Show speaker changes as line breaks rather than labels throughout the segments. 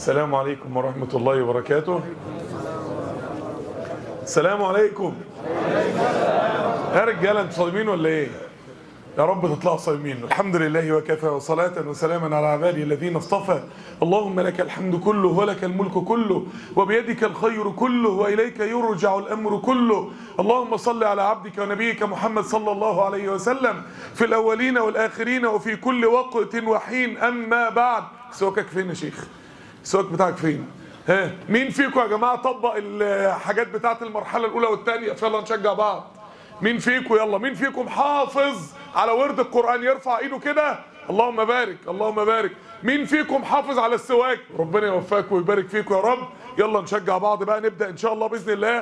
السلام عليكم ورحمة الله وبركاته. السلام عليكم. يا رجالة انتوا صايمين ولا ايه؟ يا رب تطلعوا صايمين. الحمد لله وكفى وصلاة وسلاما على عباده الذين اصطفى. اللهم لك الحمد كله ولك الملك كله وبيدك الخير كله وإليك يرجع الأمر كله. اللهم صل على عبدك ونبيك محمد صلى الله عليه وسلم في الأولين والآخرين وفي كل وقت وحين. أما بعد، سواكك فين يا شيخ؟ السواك بتاعك فين؟ ها، مين فيكم يا جماعة طبق الحاجات بتاعت المرحلة الأولى والثانية؟ يلا نشجع بعض. مين فيكم؟ يلا، مين فيكم حافظ على ورد القرآن يرفع ايده كده؟ اللهم بارك اللهم بارك. مين فيكم حافظ على السواك؟ ربنا يوفقكم ويبارك فيكم يا رب. يلا نشجع بعض بقى، نبدأ ان شاء الله بإذن الله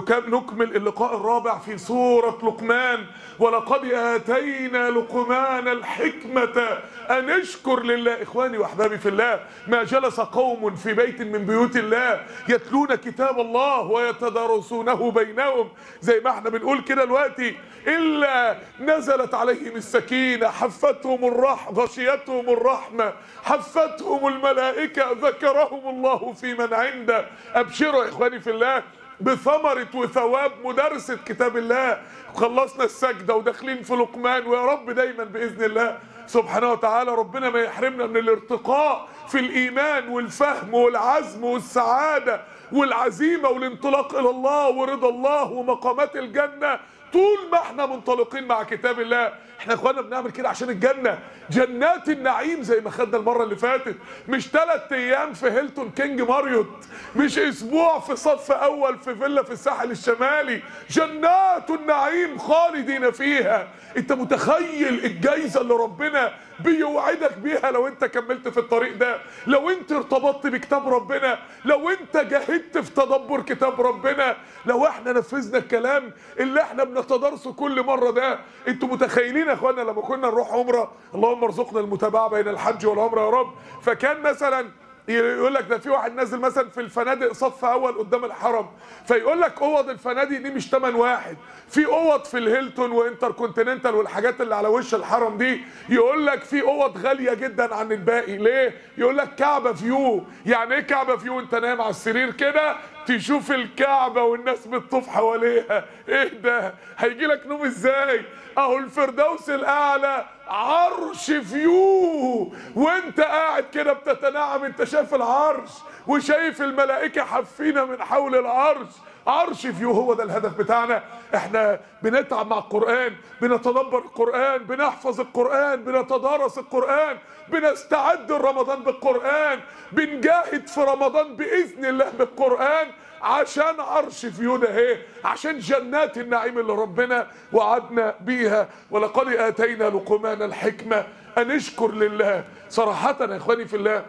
نكمل اللقاء الرابع في سورة لقمان. ولقد آتينا لقمان الحكمة أن اشكر لله. إخواني وأحبابي في الله، ما جلس قوم في بيت من بيوت الله يتلون كتاب الله ويتدارسونه بينهم، زي ما احنا بنقول كده دلوقتي، إلا نزلت عليهم السكينة، حفتهم الرحمة، غشيتهم الرحمة، حفتهم الملائكة، ذكرهم الله في من عنده. أبشروا يا إخواني في الله بثمرة وثواب مدارسة كتاب الله. خلصنا السجدة وداخلين في لقمان، ويا رب دايما بإذن الله سبحانه وتعالى ربنا ما يحرمنا من الارتقاء في الإيمان والفهم والعزم والسعادة والعزيمة والانطلاق إلى الله ورضا الله ومقامات الجنة طول ما احنا منطلقين مع كتاب الله. احنا اخوانا بنعمل كده عشان الجنة، جنات النعيم زي ما خدنا المرة اللي فاتت، مش 3 ايام في هيلتون كينج ماريوت، مش اسبوع في صف اول في فيلا في الساحل الشمالي، جنات النعيم خالدين فيها. انت متخيل الجايزة اللي ربنا بيوعدك بيها لو انت كملت في الطريق ده، لو انت ارتبطت بكتاب ربنا، لو انت جاهدت في تدبر كتاب ربنا، لو احنا نفذنا الكلام اللي احنا بنتدارسه كل مرة ده. انتوا متخيلين يا اخوانا لما كنا نروح عمرة، اللهم ارزقنا المتابعة بين الحج والعمرة يا رب، فكان مثلا يقول لك ده في واحد نازل مثلا في الفنادق صف اول قدام الحرم، فيقول لك اوض الفنادق دي مش 8 واحد، في اوض في الهيلتون وانتر كونتيننتال والحاجات اللي على وش الحرم دي، يقول لك في اوض غاليه جدا عن الباقي. ليه؟ يقول لك كعبه فيو. يعني ايه كعبه فيو؟ انت نايم على السرير كده تشوف الكعبه والناس بتطوف حواليها. ايه ده؟ هيجي لك نوم ازاي؟ اهو الفردوس الاعلى عرش فيو، وانت قاعد كده بتتنعم، انت شايف العرش وشايف الملائكه حافينه من حول العرش. عرش فيو، هو ده الهدف بتاعنا. احنا بنتعب مع القرآن، بنتدبر القرآن، بنحفظ القرآن، بنتدارس القرآن، بنستعد لرمضان بالقرآن، بنجاهد في رمضان بإذن الله بالقرآن، عشان عرش فيو ده اهي، عشان جنات النعيم اللي ربنا وعدنا بيها. ولقد آتينا لقمان الحكمة أن اشكر لله. صراحة يا إخواني في الله،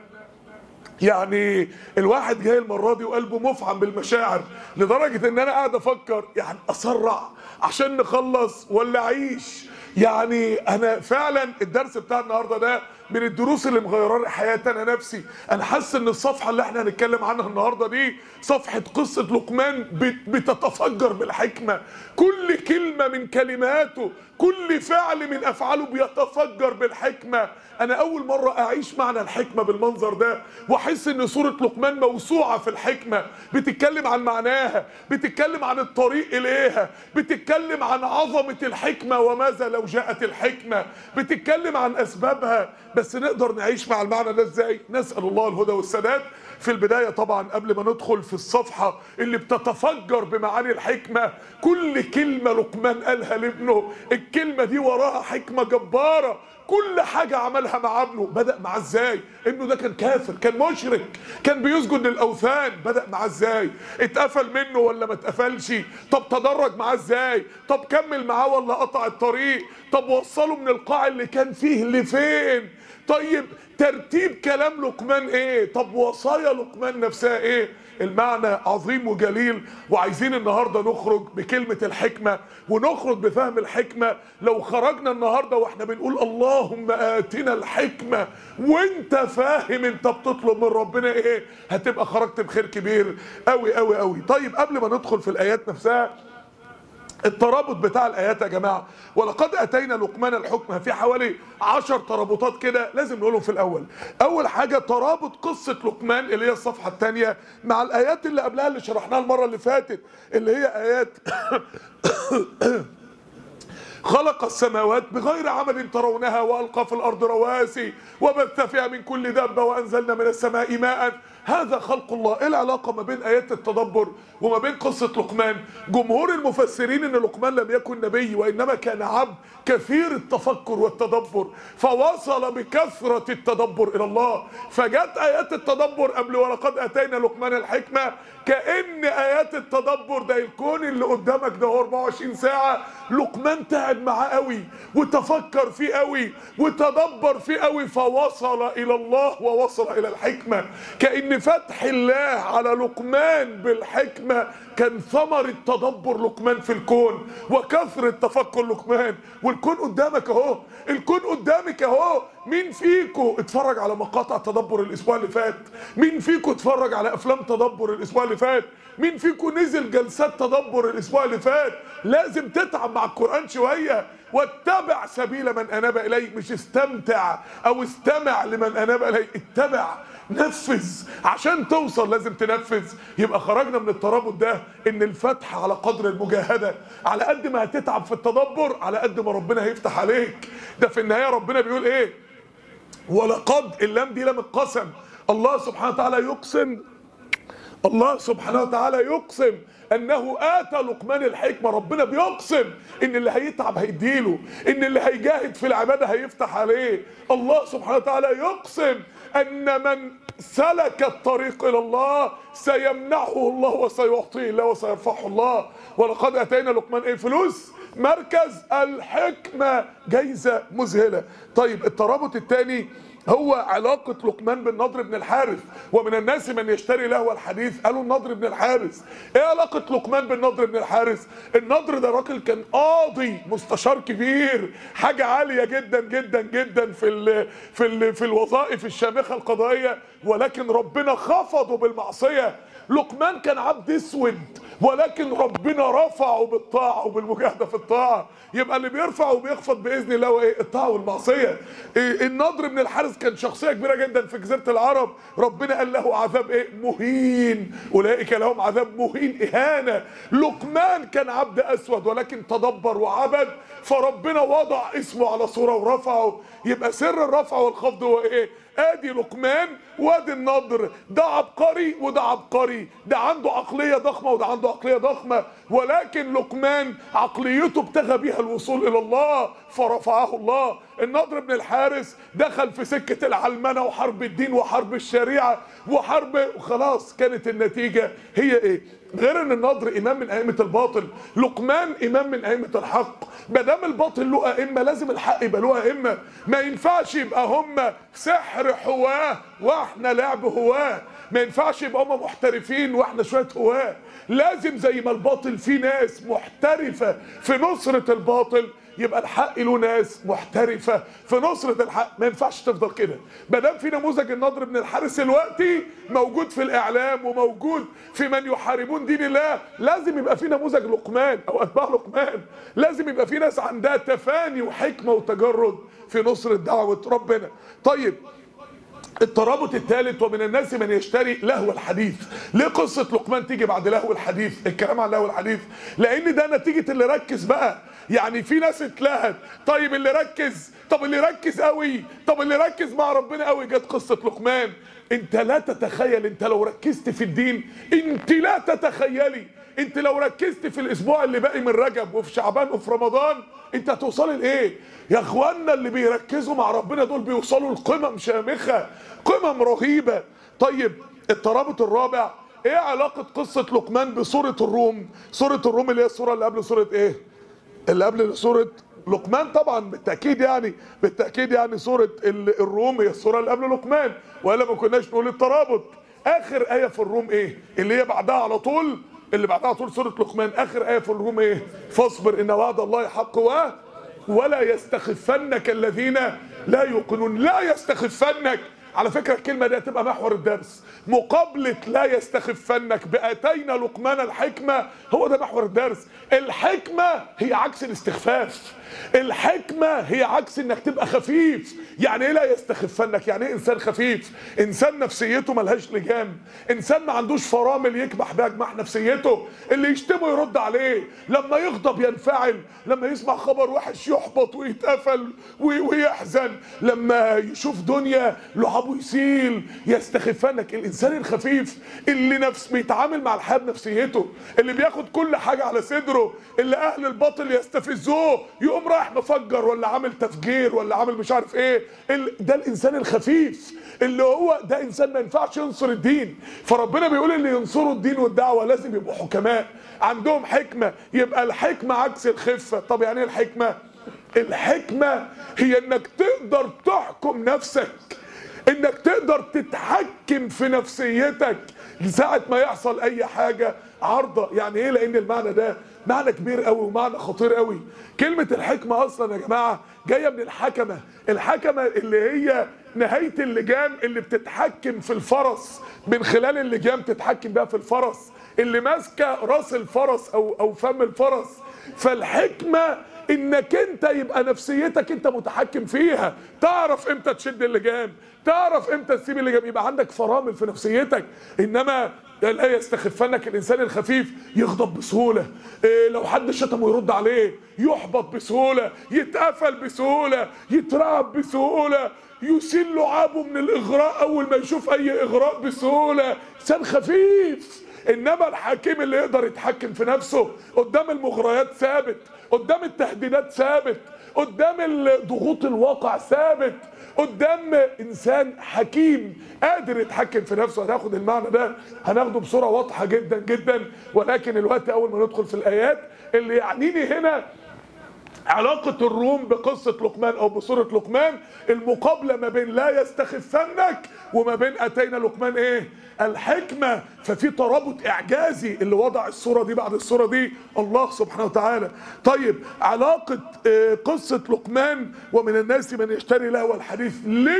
يعني الواحد جاي المرة دي وقلبه مفعم بالمشاعر، لدرجة ان انا قاعد افكر يعني اسرع عشان نخلص ولا اعيش. يعني انا فعلا الدرس بتاع النهارده ده من الدروس اللي مغيره حياتي انا نفسي. انا حاسس ان الصفحه اللي احنا هنتكلم عنها النهارده دي صفحه قصه لقمان بتتفجر بالحكمه. كل كلمه من كلماته، كل فعل من افعاله بيتفجر بالحكمه. انا اول مره اعيش معنى الحكمه بالمنظر ده، واحس ان سوره لقمان موسوعه في الحكمه، بتتكلم عن معناها، بتتكلم عن الطريق اليها، بتتكلم عن عظمه الحكمه وماذا لو جاءت الحكمه، بتتكلم عن اسبابها. بس نقدر نعيش مع المعنى ده ازاي؟ نسال الله الهدى والسداد. في البدايه طبعا قبل ما ندخل في الصفحه اللي بتتفجر بمعاني الحكمه، كل كلمه لقمان قالها لابنه الكلمه دي وراها حكمه جباره. كل حاجة عملها مع ابنه، بدأ معاه ازاي؟ ابنه ده كان كافر، كان مشرك، كان بيسجد للأوثان، بدأ معاه ازاي؟ اتقفل منه ولا ما اتقفلش؟ طب تدرج معاه ازاي؟ طب كمل معاه ولا قطع الطريق؟ طب وصله من القاع اللي كان فيه لفين؟ طيب ترتيب كلام لقمان ايه؟ طب وصايا لقمان نفسها ايه؟ المعنى عظيم وجليل، وعايزين النهارده نخرج بكلمة الحكمة ونخرج بفهم الحكمة. لو خرجنا النهارده واحنا بنقول اللهم آتنا الحكمة وانت فاهم انت بتطلب من ربنا ايه، هتبقى خرجت بخير كبير قوي قوي قوي. طيب قبل ما ندخل في الآيات نفسها، الترابط بتاع الايات يا جماعه، ولقد اتينا لقمان الحكمه، في حوالي 10 ترابطات كده لازم نقولهم في الاول. اول حاجه ترابط قصه لقمان اللي هي الصفحه الثانيه مع الايات اللي قبلها اللي شرحناها المره اللي فاتت، اللي هي ايات خلق السماوات بغير عمد ترونها والقى في الارض رواسي وبث فيها من كل دابه وانزلنا من السماء ماء. هذا خلق الله. ايه العلاقه ما بين ايات التدبر وما بين قصه لقمان؟ جمهور المفسرين ان لقمان لم يكن نبي وانما كان عبد كثير التفكر والتدبر، فوصل بكثره التدبر الى الله. فجت ايات التدبر قبل ولقد اتينا لقمان الحكمه، كأن ايات التدبر ده الكون اللي قدامك ده 24 ساعه لقمان تعب معاه قوي وتفكر فيه قوي وتدبر فيه قوي، فوصل الى الله ووصل الى الحكمه. كأن فتح الله على لقمان بالحكمه كان ثمرة تدبر لقمان في الكون وكثرة تفكر لقمان. والكون قدامك اهو، الكون قدامك اهو. مين فيكم اتفرج على مقاطع تدبر الاسبوع اللي فات؟ مين فيكم اتفرج على افلام تدبر الاسبوع اللي فات؟ مين فيكم نزل جلسات تدبر الاسبوع اللي فات؟ لازم تتعب مع القرآن شوية. واتبع سبيل من اناب اليه، مش استمتع او استمع لمن اناب اليه، اتبع، نفذ. عشان توصل لازم تنفذ. يبقى خرجنا من الترابط ده ان الفتح على قدر المجاهده. على قد ما هتتعب في التدبر على قد ما ربنا هيفتح عليك. ده في النهايه ربنا بيقول ايه؟ ولقد، اللام دي لام القسم. الله سبحانه وتعالى يقسم، الله سبحانه وتعالى يقسم انه اتى لقمان الحكمه. ربنا بيقسم ان اللي هيتعب هيديله، ان اللي هيجاهد في العباده هيفتح عليه. الله سبحانه وتعالى يقسم ان من سلك الطريق الى الله سيمنحه الله وسيعطيه الله وسيرفعه الله. ولقد اتينا لقمان ايه؟ فلوس، مركز، الحكمه، جايزه مذهله. طيب الترابط الثاني هو علاقة لقمان بالنضر بن الحارث. ومن الناس من يشتري لهو الحديث. قالوا النضر بن الحارث. ايه علاقة لقمان بالنضر بن الحارث؟ النضر ده راجل كان قاضي مستشار كبير، حاجة عالية جدا جدا جدا في الوظائف الشامخة القضائية، ولكن ربنا خفضه بالمعصية. لقمان كان عبد اسود ولكن ربنا رفعه بالطاعة وبالمجاهدة في الطاعة. يبقى اللي بيرفع وبيخفض بإذن الله هو ايه؟ الطاعة والمعصية. النضر بن الحارث كان شخصية كبيرة جدا في جزيرة العرب. ربنا قال له عذاب ايه؟ مهين. أولئك لهم عذاب مهين، إهانة. لقمان كان عبد أسود ولكن تدبر وعبد، فربنا وضع اسمه على صورة ورفعه. يبقى سر الرفع والخفض هو ايه؟ ادي لقمان وادي النضر. ده عبقري وده عبقري، ده عنده عقلية ضخمة وده عنده عقلية ضخمة، ولكن لقمان عقليته ابتغى بها الوصول الى الله فرفعه الله. النضر بن الحارث دخل في سكة العلمنة وحرب الدين وحرب الشريعة وحرب، وخلاص كانت النتيجة هي ايه؟ غير ان النضر امام من ائمة الباطل، لقمان امام من ائمة الحق. ما دام الباطل له ائمة لازم الحق يبقى له ائمة. ما ينفعش يبقى هم سحر حواه واحنا لعب هواه. ما ينفعش يبقى هم محترفين واحنا شوية هواه. لازم زي ما الباطل فيه ناس محترفة في نصرة الباطل، يبقى الحق له ناس محترفة في نصرة الحق. ما ينفعش تفضل كده. ما دام في نموذج النضر بن الحارث دلوقتي موجود في الإعلام وموجود في من يحاربون دين الله، لازم يبقى في نموذج لقمان أو أتباع لقمان. لازم يبقى في ناس عندها تفاني وحكمة وتجرد في نصرة دعوة ربنا. طيب الترابط الثالث ومن الناس من يشتري لهو الحديث. ليه قصة لقمان تيجي بعد لهو الحديث؟ الكلام عن لهو الحديث لأن ده نتيجة اللي ركز بقى. يعني في ناس اتلهت. طيب اللي ركز، طب اللي ركز قوي، طب اللي ركز مع ربنا قوي، جت قصة لقمان. انت لا تتخيل، انت لو ركزت في الدين، انت لا تتخيلي، انت لو ركزت في الاسبوع اللي باقي من رجب وفي شعبان وفي رمضان انت هتوصلي لايه؟ يا اخوانا اللي بيركزوا مع ربنا دول بيوصلوا لقمم شامخة، قمم رهيبة. طيب الترابط الرابع، ايه علاقة قصة لقمان بسورة الروم؟ سورة الروم اللي هي السورة اللي قبل سورة ايه؟ اللي قبل سورة لقمان طبعا بالتأكيد، يعني بالتأكيد يعني سورة الروم هي السورة اللي قبل لقمان، وإلا ما كناش نقول الترابط. آخر آية في الروم إيه؟ اللي هي بعدها على طول، اللي بعدها على طول سورة لقمان. آخر آية في الروم إيه؟ فاصبر إن وعد الله حق ولا يستخفنك الذين لا يوقنون. لا يستخفنك، على فكره الكلمه دي هتبقى محور الدرس. مقابله لا يستخفنك باتينا لقمان الحكمه، هو ده محور الدرس. الحكمه هي عكس الاستخفاف، الحكمه هي عكس انك تبقى خفيف. يعني ايه لا يستخفنك؟ يعني ايه انسان خفيف؟ انسان نفسيته ملهاش لجام، انسان ما عندوش فرامل يكبح بها جماح نفسيته. اللي يشتمه يرد عليه، لما يغضب ينفعل، لما يسمع خبر وحش يحبط ويتقفل ويحزن، لما يشوف دنيا لعبه يسيل. يستخفنك الانسان الخفيف اللي بيتعامل مع الحياه بنفسيته، اللي بياخد كل حاجه على صدره، اللي اهل الباطل يستفزوه يقوم رايح مفجر ولا عامل تفجير ولا عامل مش عارف ايه. ده الانسان الخفيف، اللي هو ده انسان ما ينفعش ينصر الدين. فربنا بيقول اللي ينصروا الدين والدعوه لازم يبقوا حكماء، عندهم حكمه. يبقى الحكمه عكس الخفه. طب يعني ايه الحكمه؟ الحكمه هي انك تقدر تحكم نفسك، انك تقدر تتحكم في نفسيتك ساعة ما يحصل اي حاجة عارضة. يعني ايه؟ لان المعنى ده معنى كبير قوي ومعنى خطير قوي. كلمة الحكمة اصلا يا جماعة جاية من الحكمة. الحكمة اللي هي نهاية اللجام اللي بتتحكم في الفرس، من خلال اللجام تتحكم بها في الفرس اللي ماسكة راس الفرس او فم الفرس. فالحكمة انك انت يبقى نفسيتك انت متحكم فيها، تعرف امتى تشد اللجام، تعرف امتى تسيب اللجام، يبقى عندك فرامل في نفسيتك. انما لا يستخفنك الانسان الخفيف يغضب بسهوله، لو حد شتمه يرد عليه، يحبط بسهوله، يتقفل بسهوله، يترعب بسهوله، يسيل لعابه من الاغراء اول ما يشوف اي اغراء بسهوله. انسان خفيف. انما الحكيم اللي يقدر يتحكم في نفسه قدام المغريات ثابت، قدام التهديدات ثابت، قدام ضغوط الواقع ثابت، قدام انسان حكيم قادر يتحكم في نفسه. هناخد المعنى ده هناخده بصوره واضحه جدا جدا، ولكن الوقت اول ما ندخل في الايات اللي يعنيني هنا علاقة الروم بقصة لقمان او بسورة لقمان، المقابلة ما بين لا يستخفنك وما بين اتينا لقمان ايه؟ الحكمة. ففي ترابط اعجازي اللي وضع السورة دي بعد السورة دي الله سبحانه وتعالى. طيب علاقة قصة لقمان ومن الناس من يشتري لهو الحديث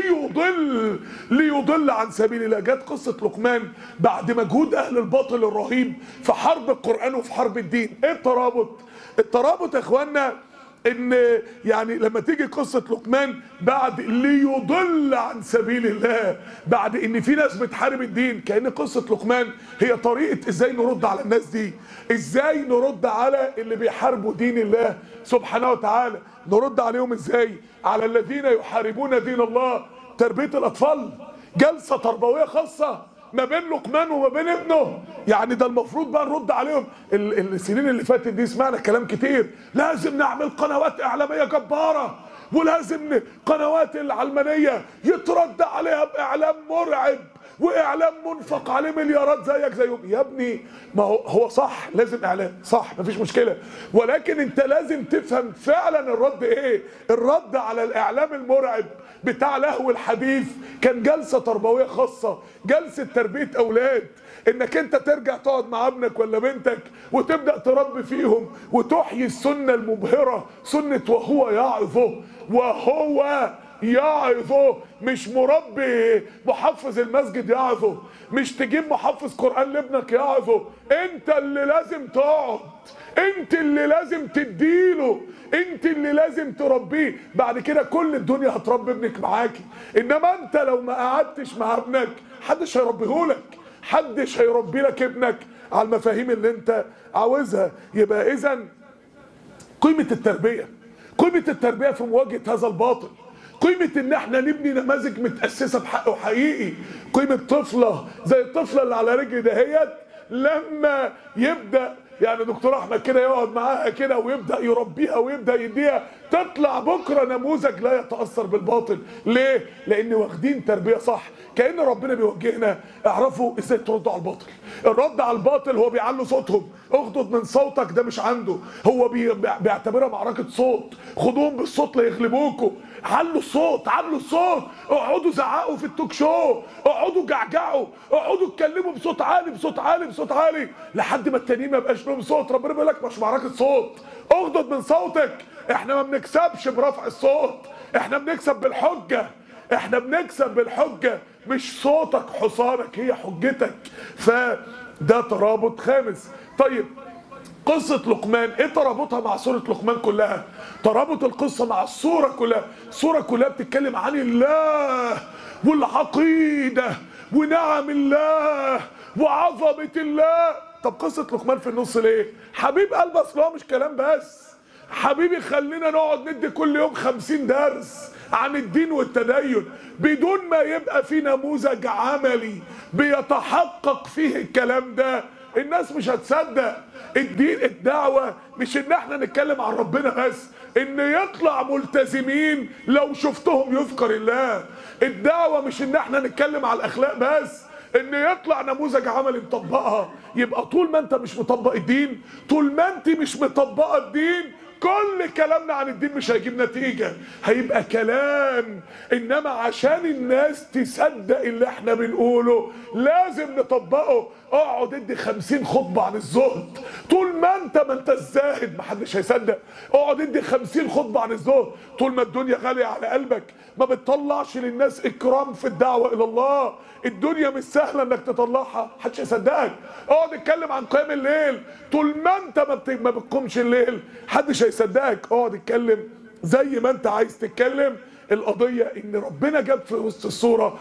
ليضل عن سبيل الله. جت قصة لقمان بعد مجهود اهل الباطل الرهيب في حرب القرآن وفي حرب الدين. ايه الترابط؟ الترابط يا اخوانا ان يعني لما تيجي قصة لقمان بعد ليضل عن سبيل الله، بعد ان في ناس بتحارب الدين، كأن قصة لقمان هي طريقة ازاي نرد على الناس دي، ازاي نرد على اللي بيحاربوا دين الله سبحانه وتعالى. نرد عليهم ازاي؟ على الذين يحاربون دين الله. تربية الاطفال جلسة تربوية خاصة ما بين لقمان وما بين ابنه. يعني ده المفروض بقى نرد عليهم. السنين اللي فاتت دي سمعنا كلام كتير، لازم نعمل قنوات اعلاميه جباره، ولازم قنوات العلمانيه يترد عليها باعلام مرعب واعلام منفق عليه مليارات زيك زيهم. يا ابني ما هو صح، لازم اعلام صح مفيش مشكله، ولكن انت لازم تفهم فعلا الرد ايه. الرد على الاعلام المرعب بتاع لهو الحديث كان جلسه تربويه خاصه، جلسه تربيه اولاد، انك انت ترجع تقعد مع ابنك ولا بنتك وتبدا تربي فيهم وتحيي السنه المبهره، سنه وهو يعظه. مش مربي محفظ المسجد يعظه، مش تجيب محفظ قرآن لابنك يعظه، انت اللي لازم تقعد، انت اللي لازم تديله، انت اللي لازم تربيه. بعد كده كل الدنيا هتربي ابنك معاكي. انما انت لو ما قعدتش مع ابنك محدش هيربيهولك، محدش هيربي لك ابنك على المفاهيم اللي انت عاوزها. يبقى اذا قيمة التربية في مواجهة هذا الباطل، قيمة ان احنا نبني نماذج متأسسة بحق حقيقي. قيمة طفلة زي الطفلة اللي على رجل دهيت لما يبدأ يعني دكتور احمد كده يقعد معاها كده ويبدأ يربيها ويبدأ يديها، تطلع بكرة نموذج لا يتأثر بالباطل. ليه؟ لان واخدين تربية صح. كأن ربنا بيوجهنا اعرفوا ازاي تردوا على الباطل. الرد على الباطل هو بيعلوا صوتهم، اغضض من صوتك، ده مش عنده، هو بيعتبرها معركة صوت، خدوهم بالصوت ليغلبوكوا. علوا الصوت، اقعدوا زعقوا في التوك شو، اقعدوا جعجعوا، اقعدوا اتكلموا بصوت عالي لحد ما التانيين ما يبقاش لهم صوت. ربنا بيقول لك مش معركة صوت، اغضض من صوتك. احنا ما بنكسبش برفع الصوت، احنا بنكسب بالحجة، احنا بنكسب بالحجة، مش صوتك حصانك، هي حجتك. فده ترابط خامس. طيب قصة لقمان ايه ترابطها مع سورة لقمان كلها؟ ترابط القصة مع السورة كلها. السورة كلها بتتكلم عن الله والعقيدة ونعم الله وعظمة الله. طب قصة لقمان في النص ليه؟ حبيب قلب اصلها مش كلام بس. حبيبي خلينا نقعد ندي كل يوم 50 درس عن الدين والتدين بدون ما يبقى في نموذج عملي بيتحقق فيه الكلام ده. الناس مش هتصدق. الدين الدعوة مش ان احنا نتكلم عن ربنا بس، ان يطلع ملتزمين لو شفتهم يذكر الله. الدعوة مش ان احنا نتكلم على الاخلاق بس، ان يطلع نموذج عملي مطبقها. يبقى طول ما انت مش مطبق الدين، طول ما انت مش مطبقه الدين، كل كلامنا عن الدين مش هيجيب نتيجة، هيبقى كلام. انما عشان الناس تصدق اللي احنا بنقوله لازم نطبقه. اقعد ادي 50 خطبة عن الزهد، طول ما انت الزاهد محدش هيصدق. اقعد ادي 50 خطبة عن الزهد، طول ما الدنيا غالية على قلبك ما بتطلعش للناس اكرام في الدعوة الى الله. الدنيا مش سهلة انك تطلعها، محدش هيصدقك. اقعد اتكلم عن قيام الليل، طول ما انت ما بتقومش الليل محدش هيصدقك. اقعد اتكلم زي ما انت عايز تتكلم. القضية ان ربنا جاب في وسط الصورة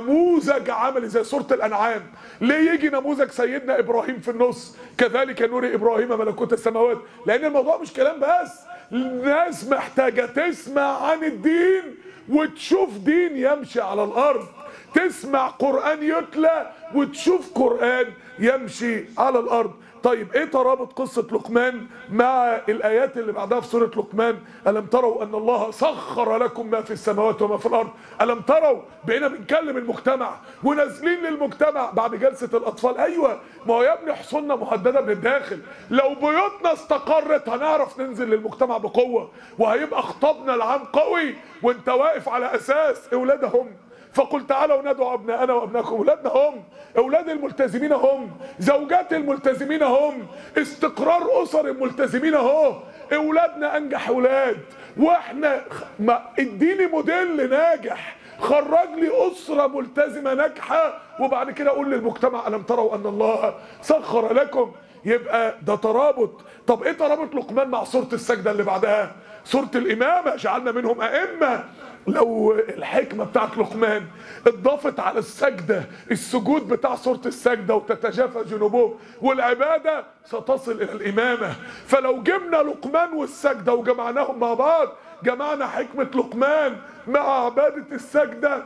نموذج عملي زي سورة الانعام. ليه يجي نموذج سيدنا ابراهيم في النص؟ كذلك نوري ابراهيم ملكوت السماوات. لان الموضوع مش كلام بس، الناس محتاجة تسمع عن الدين وتشوف دين يمشي على الارض، تسمع قرآن يتلى وتشوف قرآن يمشي على الارض. طيب ايه ترابط قصة لقمان مع الايات اللي بعدها في سورة لقمان؟ الم تروا ان الله سخر لكم ما في السماوات وما في الارض. الم تروا، بقينا بنكلم المجتمع ونازلين للمجتمع بعد جلسة الاطفال. ايوه، ما هو يا ابني حصولنا مهددة من الداخل. لو بيوتنا استقرت هنعرف ننزل للمجتمع بقوة، وهيبقى خطابنا العام قوي. وانت واقف على اساس اولادهم، فقل تعالوا ندعو ابناءنا وابناءكم. اولادنا هم، اولاد الملتزمين هم، زوجات الملتزمين هم، استقرار اسر الملتزمين اهو. اولادنا انجح اولاد، واحنا اديني موديل ناجح، خرج لي اسره ملتزمه ناجحه، وبعد كده اقول للمجتمع الم تروا ان الله سخر لكم. يبقى ده ترابط. طب ايه ترابط لقمان مع سوره السجده اللي بعدها؟ سوره الامامه، جعلنا منهم ائمه. لو الحكمة بتاعت لقمان اتضافت على السجدة، السجود بتاع سورة السجدة، وتتجافى جنوبهم والعبادة، ستصل إلى الإمامة. فلو جبنا لقمان والسجدة وجمعناهم مع بعض، جمعنا حكمة لقمان مع عبادة السجدة،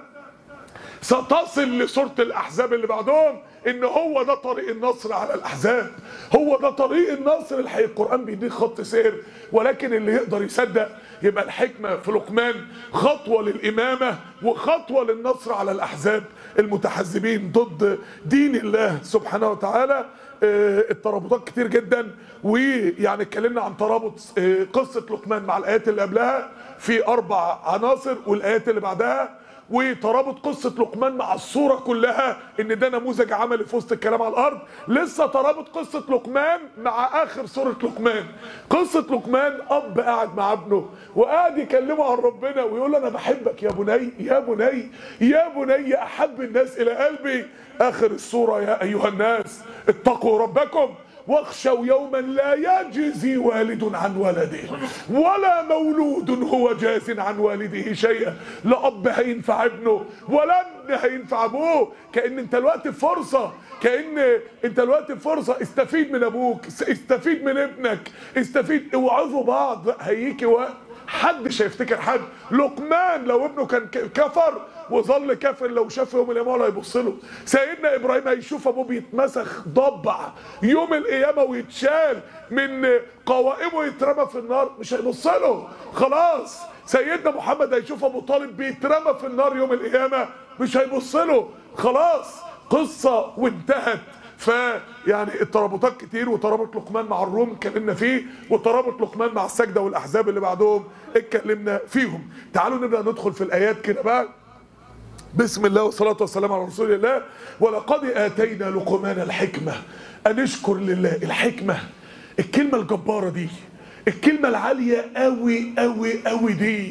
ستصل لسورة الأحزاب اللي بعدهم. إن هو ده طريق النصر على الأحزاب، هو ده طريق النصر. الحقيقة القرآن بيديك خط سير، ولكن اللي يقدر يصدق. يبقى الحكمة في لقمان خطوة للإمامة وخطوة للنصر على الأحزاب المتحزبين ضد دين الله سبحانه وتعالى. الترابطات كتير جدا، ويعني اتكلمنا عن ترابط قصة لقمان مع الآيات اللي قبلها في 4 عناصر، والآيات اللي بعدها، وترابط قصة لقمان مع الصورة كلها ان ده نموذج عملي في وسط الكلام على الارض. لسه ترابط قصة لقمان مع اخر سورة لقمان. قصة لقمان اب قاعد مع ابنه وقاعد يكلمه عن ربنا ويقول له انا بحبك يا بني يا بني يا بني احب الناس الى قلبي. اخر السورة يا ايها الناس اتقوا ربكم واخشوا يوما لا يجزي والد عن ولده ولا مولود هو جاز عن والده شيئا. لا اب هينفع ابنه ولا ابن هينفع ابوه. كأن انت الوقت فرصة، كأن انت الوقت فرصة. استفيد من ابوك، استفيد من ابنك، استفيد، اوعظوا بعض. هيجي وقت حدش هيفتكر حد. لقمان لو ابنه كان كفر وظل كافر، لو شافه يوم القيامه ولا هيبص له. سيدنا ابراهيم هيشوف ابوه بيتمسخ ضبع يوم القيامه ويتشال من قوائمه ويترمى في النار، مش هيبص له خلاص. سيدنا محمد هيشوف ابو طالب بيترمى في النار يوم القيامه، مش هيبص له خلاص. قصه وانتهت. فيعني الترابطات كتير، وترابط لقمان مع الروم اتكلمنا فيه، وترابط لقمان مع السجده والاحزاب اللي بعدهم اتكلمنا فيهم. تعالوا نبدا ندخل في الايات كده بقى. بسم الله والصلاه والسلام على رسول الله. ولقد اتينا لقمان الحكمه ان اشكر لله. الحكمه، الكلمه الجباره دي، الكلمه العاليه قوي قوي قوي دي،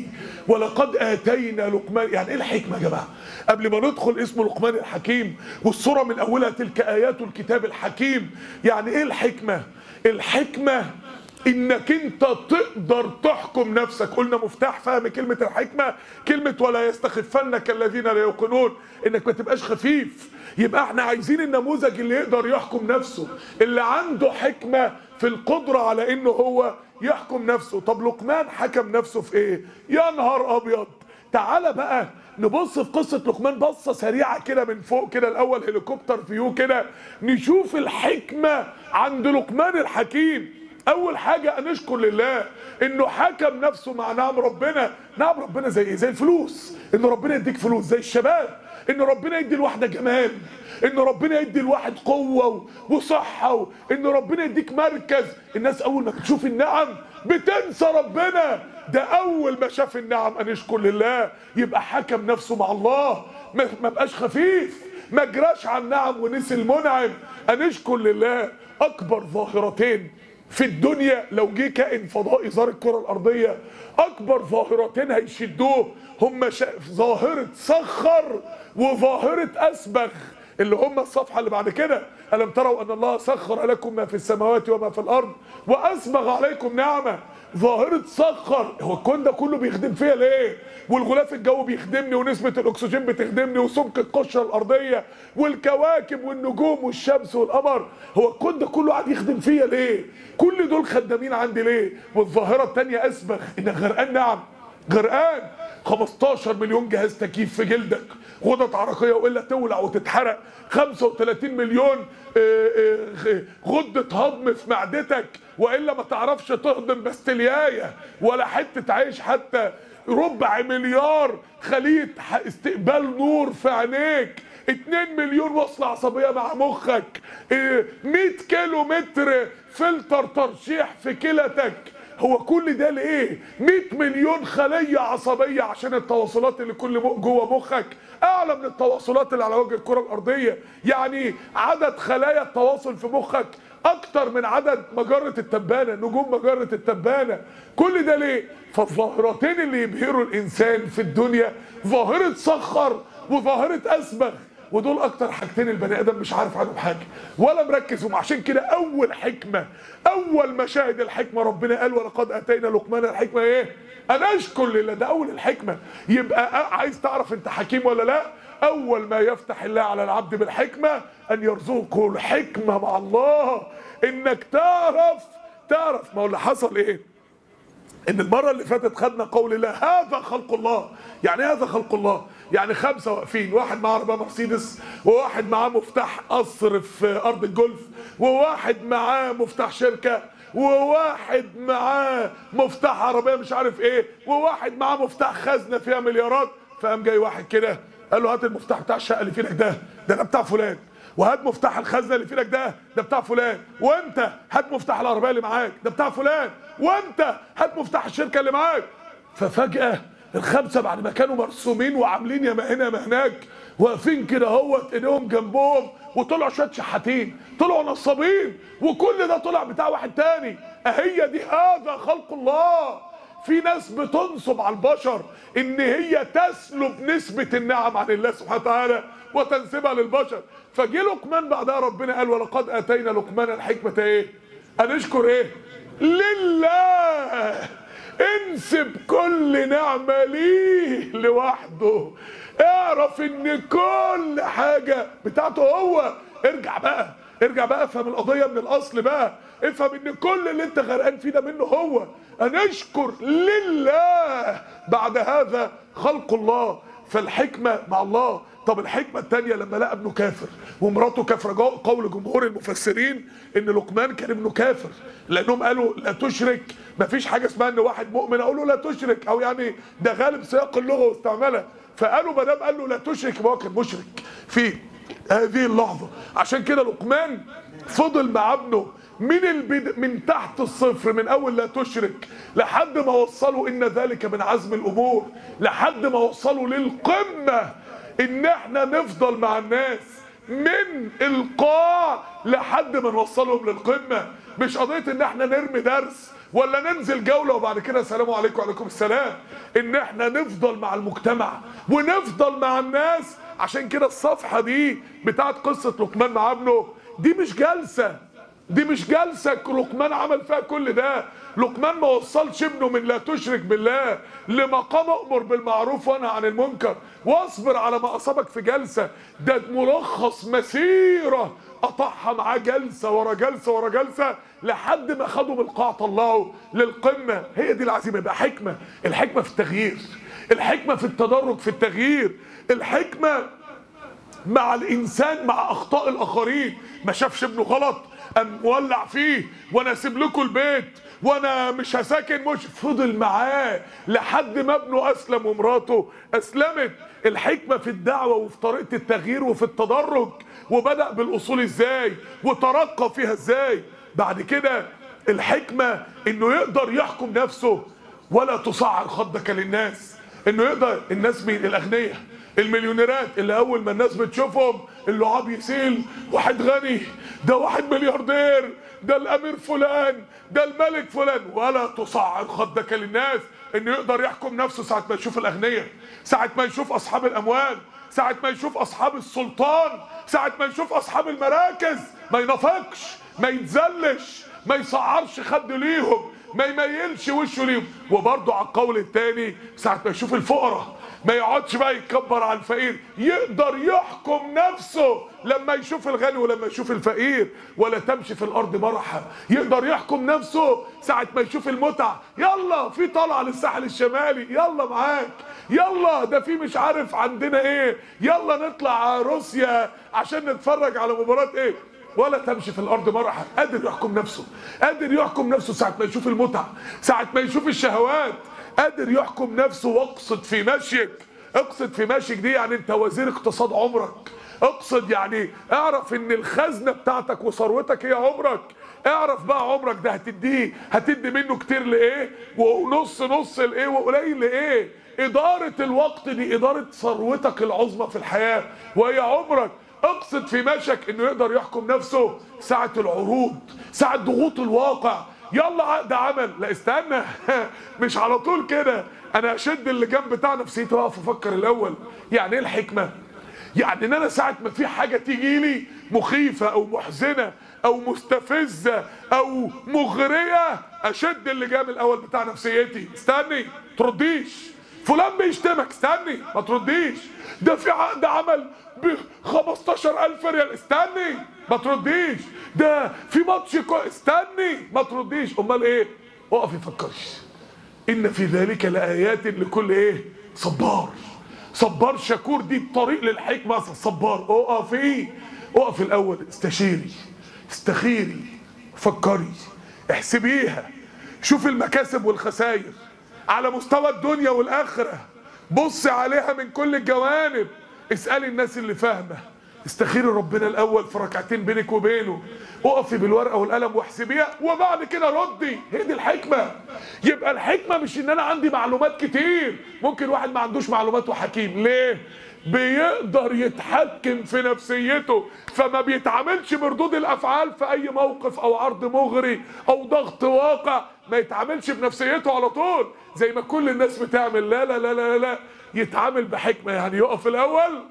ولقد اتينا لقمان. يعني ايه الحكمه يا جماعه؟ قبل ما ندخل اسمه لقمان الحكيم والسوره من اولها تلك ايات الكتاب الحكيم، يعني ايه الحكمه؟ الحكمه انك انت تقدر تحكم نفسك. قلنا مفتاح فهم كلمه الحكمه كلمه ولا يستخفنك الذين لا يوقنون، انك ما تبقاش خفيف. يبقى احنا عايزين النموذج اللي يقدر يحكم نفسه، اللي عنده حكمه في القدره على انه هو يحكم نفسه. طب لقمان حكم نفسه في ايه؟ يا نهار ابيض. تعالى بقى نبص في قصه لقمان بصه سريعه كده من فوق كده، الاول هليكوبتر فيو كده، نشوف الحكمه عند لقمان الحكيم. اول حاجه ان نشكر لله انه حكم نفسه مع نعم ربنا. نعم ربنا زي ايه؟ زي الفلوس، ان ربنا يديك فلوس، زي الشباب ان ربنا يدي الواحده جمال، ان ربنا يدي الواحد قوه وصحه، ان ربنا يديك مركز. الناس اول ما بتشوف النعم بتنسى ربنا. ده اول ما شاف النعم ان يشكر لله. يبقى حكم نفسه مع الله، ما بقاش خفيف، ما جراش على النعم ونسي المنعم. ان يشكر لله. اكبر ظاهرتين في الدنيا لو جه كائن فضائي زار الكره الارضيه، اكبر ظاهرتين هيشدوه هم ظاهره سخر وظاهره اسبغ، اللي هم الصفحه اللي بعد كده. الم تروا ان الله سخر لكم ما في السماوات وما في الارض واسبغ عليكم نعمه. ظاهره سخر، هو الكون ده كله بيخدم فيا ليه؟ والغلاف الجوي بيخدمني، ونسبه الاكسجين بتخدمني، وسمك القشره الارضيه، والكواكب والنجوم والشمس والقمر. هو الكون ده كله قاعد يخدم فيا ليه؟ كل دول خدامين عندي ليه؟ والظاهره الثانيه اسبغ، انك غرقان نعم، غرقان. 15 مليون جهاز تكييف في جلدك، غدد عرقيه والا تولع وتتحرق، 35 مليون غدة هضم في معدتك والا ما تعرفش تهضم بستليايه ولا حته عيش حتى، ربع مليار خلية استقبال نور في عينيك، 2 مليون وصلة عصبية مع مخك، 100 كيلو متر فلتر ترشيح في كلتك. هو كل ده ليه؟ 100 مليون خلية عصبية عشان التواصلات اللي كل جوه مخك اعلى من التواصلات اللي على وجه الكرة الارضية. يعني عدد خلايا التواصل في مخك اكتر من عدد مجرة التبانة، نجوم مجرة التبانة. كل ده ليه؟ فالظاهرتين اللي يبهروا الانسان في الدنيا ظاهرة سخر وظاهرة اسبغ، ودول اكتر حاجتين البني ادم مش عارف عنهم حاجه ولا مركز فيهم. عشان كده اول حكمه، اول مشاهد الحكمه ربنا قال ولقد اتينا لقمان الحكمه ايه؟ ان اشكر لله. ده اول الحكمه. يبقى عايز تعرف انت حكيم ولا لا؟ اول ما يفتح الله على العبد بالحكمه ان يرزقه الحكمه مع الله، انك تعرف. ما هو اللي حصل ايه؟ ان المره اللي فاتت خدنا قول الله هذا خلق الله. يعني هذا خلق الله يعني 5 واقفين، واحد معاه عربيه مرسيدس، وواحد معاه مفتاح قصر في ارض الجولف، وواحد معاه مفتاح شركه، وواحد معاه مفتاح عربيه مش عارف ايه، وواحد معاه مفتاح خزنه فيها مليارات. فقام جاي واحد كده قال له هات المفتاح بتاع الشقه اللي في ايدك ده بتاع فلان، وهات مفتاح الخزنه اللي في ايدك ده بتاع فلان، وانت هات مفتاح العربيه اللي معاك ده بتاع فلان، وانت هات مفتاح الشركه اللي معاك. ففجاه ال5 بعد ما كانوا مرسومين وعاملين يا هنا يا هناك واقفين كده اهوت ايديهم جنبهم، وطلعوا شويه شحاتين، طلعوا نصابين، وكل ده طلع بتاع واحد تاني. اهي دي هذا خلق الله. في ناس بتنصب على البشر ان هي تسلب نسبة النعم عن الله سبحانه وتعالى وتنسبها للبشر. فجي لقمان بعدها ربنا قال ولقد اتينا لقمان الحكمة ايه؟ ان اشكر ايه؟ لله. انسب كل نعمة ليه لوحده. اعرف ان كل حاجة بتاعته هو. ارجع بقى افهم القضية من الاصل بقى. افهم ان كل اللي انت غرقان فيه ده منه هو. ان اشكر لله. بعد هذا خلق الله. فالحكمة مع الله. طب الحكمة التانية لما لقى ابنه كافر ومراته كافرة، قول جمهور المفسرين ان لقمان كان ابنه كافر، لانهم قالوا لا تشرك. مفيش حاجة اسمها ان واحد مؤمن اقول له لا تشرك، او يعني ده غالب سياق اللغة واستعملها. فقالوا ما دام قال له لا تشرك يبقى هو كان مشرك في هذه اللحظة. عشان كده لقمان فضل مع ابنه من تحت الصفر، من اول لا تشرك لحد ما وصلوا ان ذلك من عزم الامور، لحد ما وصلوا للقمة ان احنا نفضل مع الناس من القاع لحد ما نوصلهم للقمة. مش قضية ان احنا نرمي درس ولا ننزل جولة وبعد كده السلام عليكم وعليكم السلام؟ ان احنا نفضل مع المجتمع ونفضل مع الناس. عشان كده الصفحة دي بتاعت قصة لقمان مع ابنه دي مش جلسة، دي مش جلسة لقمان عمل فيها كل ده. لقمان ما وصلش ابنه من لا تشرك بالله لمقام أمر بالمعروف وانهى عن المنكر واصبر على ما أصابك في جلسة. ده ملخص مسيرة قطعها معاه جلسة ورا جلسة ورا جلسة لحد ما خدوا من القاع طلعوا للقمة. هي دي العزيمة. يبقى حكمة. الحكمة في التغيير، الحكمة في التدرج في التغيير، الحكمة مع الانسان مع اخطاء الاخرين. ما شافش ابنه غلط قام مولع فيه وانا اسيب لكم البيت وانا مش هساكن، مش فضل معاه لحد ما ابنه اسلم ومراته اسلمت. الحكمه في الدعوه وفي طريقه التغيير وفي التدرج، وبدأ بالاصول ازاي وترقى فيها ازاي. بعد كده الحكمه انه يقدر يحكم نفسه ولا تصعر خدك للناس. انه يقدر الناس مين؟ الاغنياء المليونيرات اللي اول ما الناس بتشوفهم اللعاب يسيل واحد غني، ده واحد ملياردير، ده الامير فلان، ده الملك فلان. ولا تصعر خدك للناس. انه يقدر يحكم نفسه ساعة ما يشوف الاغنياء، ساعة ما يشوف اصحاب الاموال، ساعة ما يشوف اصحاب السلطان، ساعة ما يشوف اصحاب المراكز. ما ينافقش، ما يتذلش، ما يصعرش خده ليهم، ما يميلش وشه ليهم. وبرضه على القول الثاني ساعة ما يشوف الفقراء ما يقعدش بقى يتكبر على الفقير، يقدر يحكم نفسه لما يشوف الغني ولما يشوف الفقير. ولا تمشي في الارض مرحا. يقدر يحكم نفسه ساعة ما يشوف المتعة. يلا في طلعة للساحل الشمالي، يلا معاك، يلا ده في مش عارف عندنا ايه، يلا نطلع روسيا عشان نتفرج على مباراة ايه. ولا تمشي في الارض مرحا. قادر يحكم نفسه، قادر يحكم نفسه ساعة ما يشوف المتعة، ساعة ما يشوف الشهوات. قادر يحكم نفسه. واقصد في مشيك. اقصد في مشيك دي يعني انت وزير اقتصاد عمرك. اقصد يعني اعرف ان الخزنة بتاعتك وثروتك هي عمرك. اعرف بقى عمرك ده هتدي منه كتير لايه ونص نص لايه وقليل لايه. ادارة الوقت دي ادارة ثروتك العظمى في الحياة وهي عمرك. اقصد في مشيك انه يقدر يحكم نفسه ساعة العروض، ساعة ضغوط الواقع. يلا عقد عمل، لا استنى مش على طول كده. انا اشد اللي جنب بتاع نفسيتي واقف افكر الاول. يعني ايه الحكمه؟ يعني ان انا ساعه ما في حاجه تيجي لي مخيفه او محزنه او مستفزه او مغريه اشد اللي جنب الاول بتاع نفسيتي. استني ترديش، فلان بيشتمك استني ما ترديش، ده في عقد عمل ب 15,000 ريال استني ما ترديش، ده في ماتش استني ما ترديش. امال ايه؟ اقف يفكرش. ان في ذلك لآيات لكل ايه؟ صبار. صبار شكور. دي الطريق للحكمه. صبار. اقف الاول استشيري، استخيري، فكري، احسبيها، شوف المكاسب والخسائر على مستوى الدنيا والاخره، بص عليها من كل الجوانب، اسالي الناس اللي فاهمه، استخيري ربنا الاول في ركعتين بينك وبينه، اقفي بالورقه والقلم واحسبيها وبعد كده ردي. هي دي الحكمه. يبقى الحكمه مش ان انا عندي معلومات كتير. ممكن واحد ما عندوش معلومات وحكيم. ليه؟ بيقدر يتحكم في نفسيته فما بيتعاملش بردود الافعال في اي موقف او عرض مغري او ضغط واقع. ما يتعاملش بنفسيته على طول زي ما كل الناس بتعمل. لا لا لا لا لا، يتعامل بحكمه. يعني يقف الاول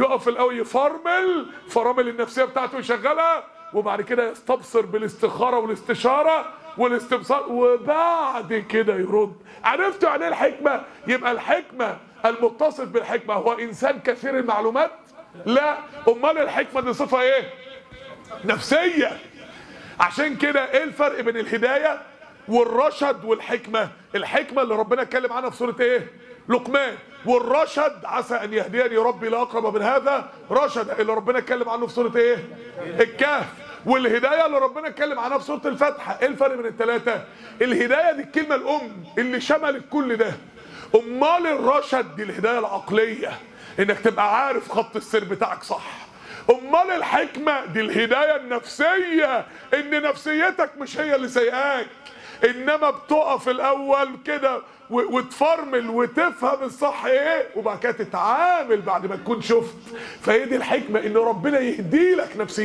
يفرمل فرامل النفسيه بتاعته يشغلها وبعد كده يستبصر بالاستخاره والاستشاره والاستبصار وبعد كده يرد. عرفتوا يعني ايه الحكمه؟ يبقى الحكمه المتصف بالحكمه هو انسان كثير المعلومات؟ لا. امال الحكمه دي صفه ايه؟ نفسيه. عشان كده ايه الفرق بين الهدايه والرشد والحكمه؟ الحكمه اللي ربنا اتكلم عنها في سوره ايه؟ لقمان. والرشد عسى ان يهديني ربي لاقرب من هذا رشد اللي ربنا اتكلم عنه في سوره ايه؟ الكهف. والهدايه اللي ربنا اتكلم عنها في سوره الفاتحه. ايه الفرق بين الثلاثه؟ الهدايه دي الكلمه الام اللي شملت كل ده. امال الرشد دي الهدايه العقليه انك تبقى عارف خط السير بتاعك صح. امال الحكمه دي الهدايه النفسيه ان نفسيتك مش هي اللي سايقاك انما بتقف الاول كده وتفرمل وتفهم الصح ايه وبعد كده تتعامل بعد ما تكون شفت. فهي دي الحكمه ان ربنا يهدي لك نفسيتك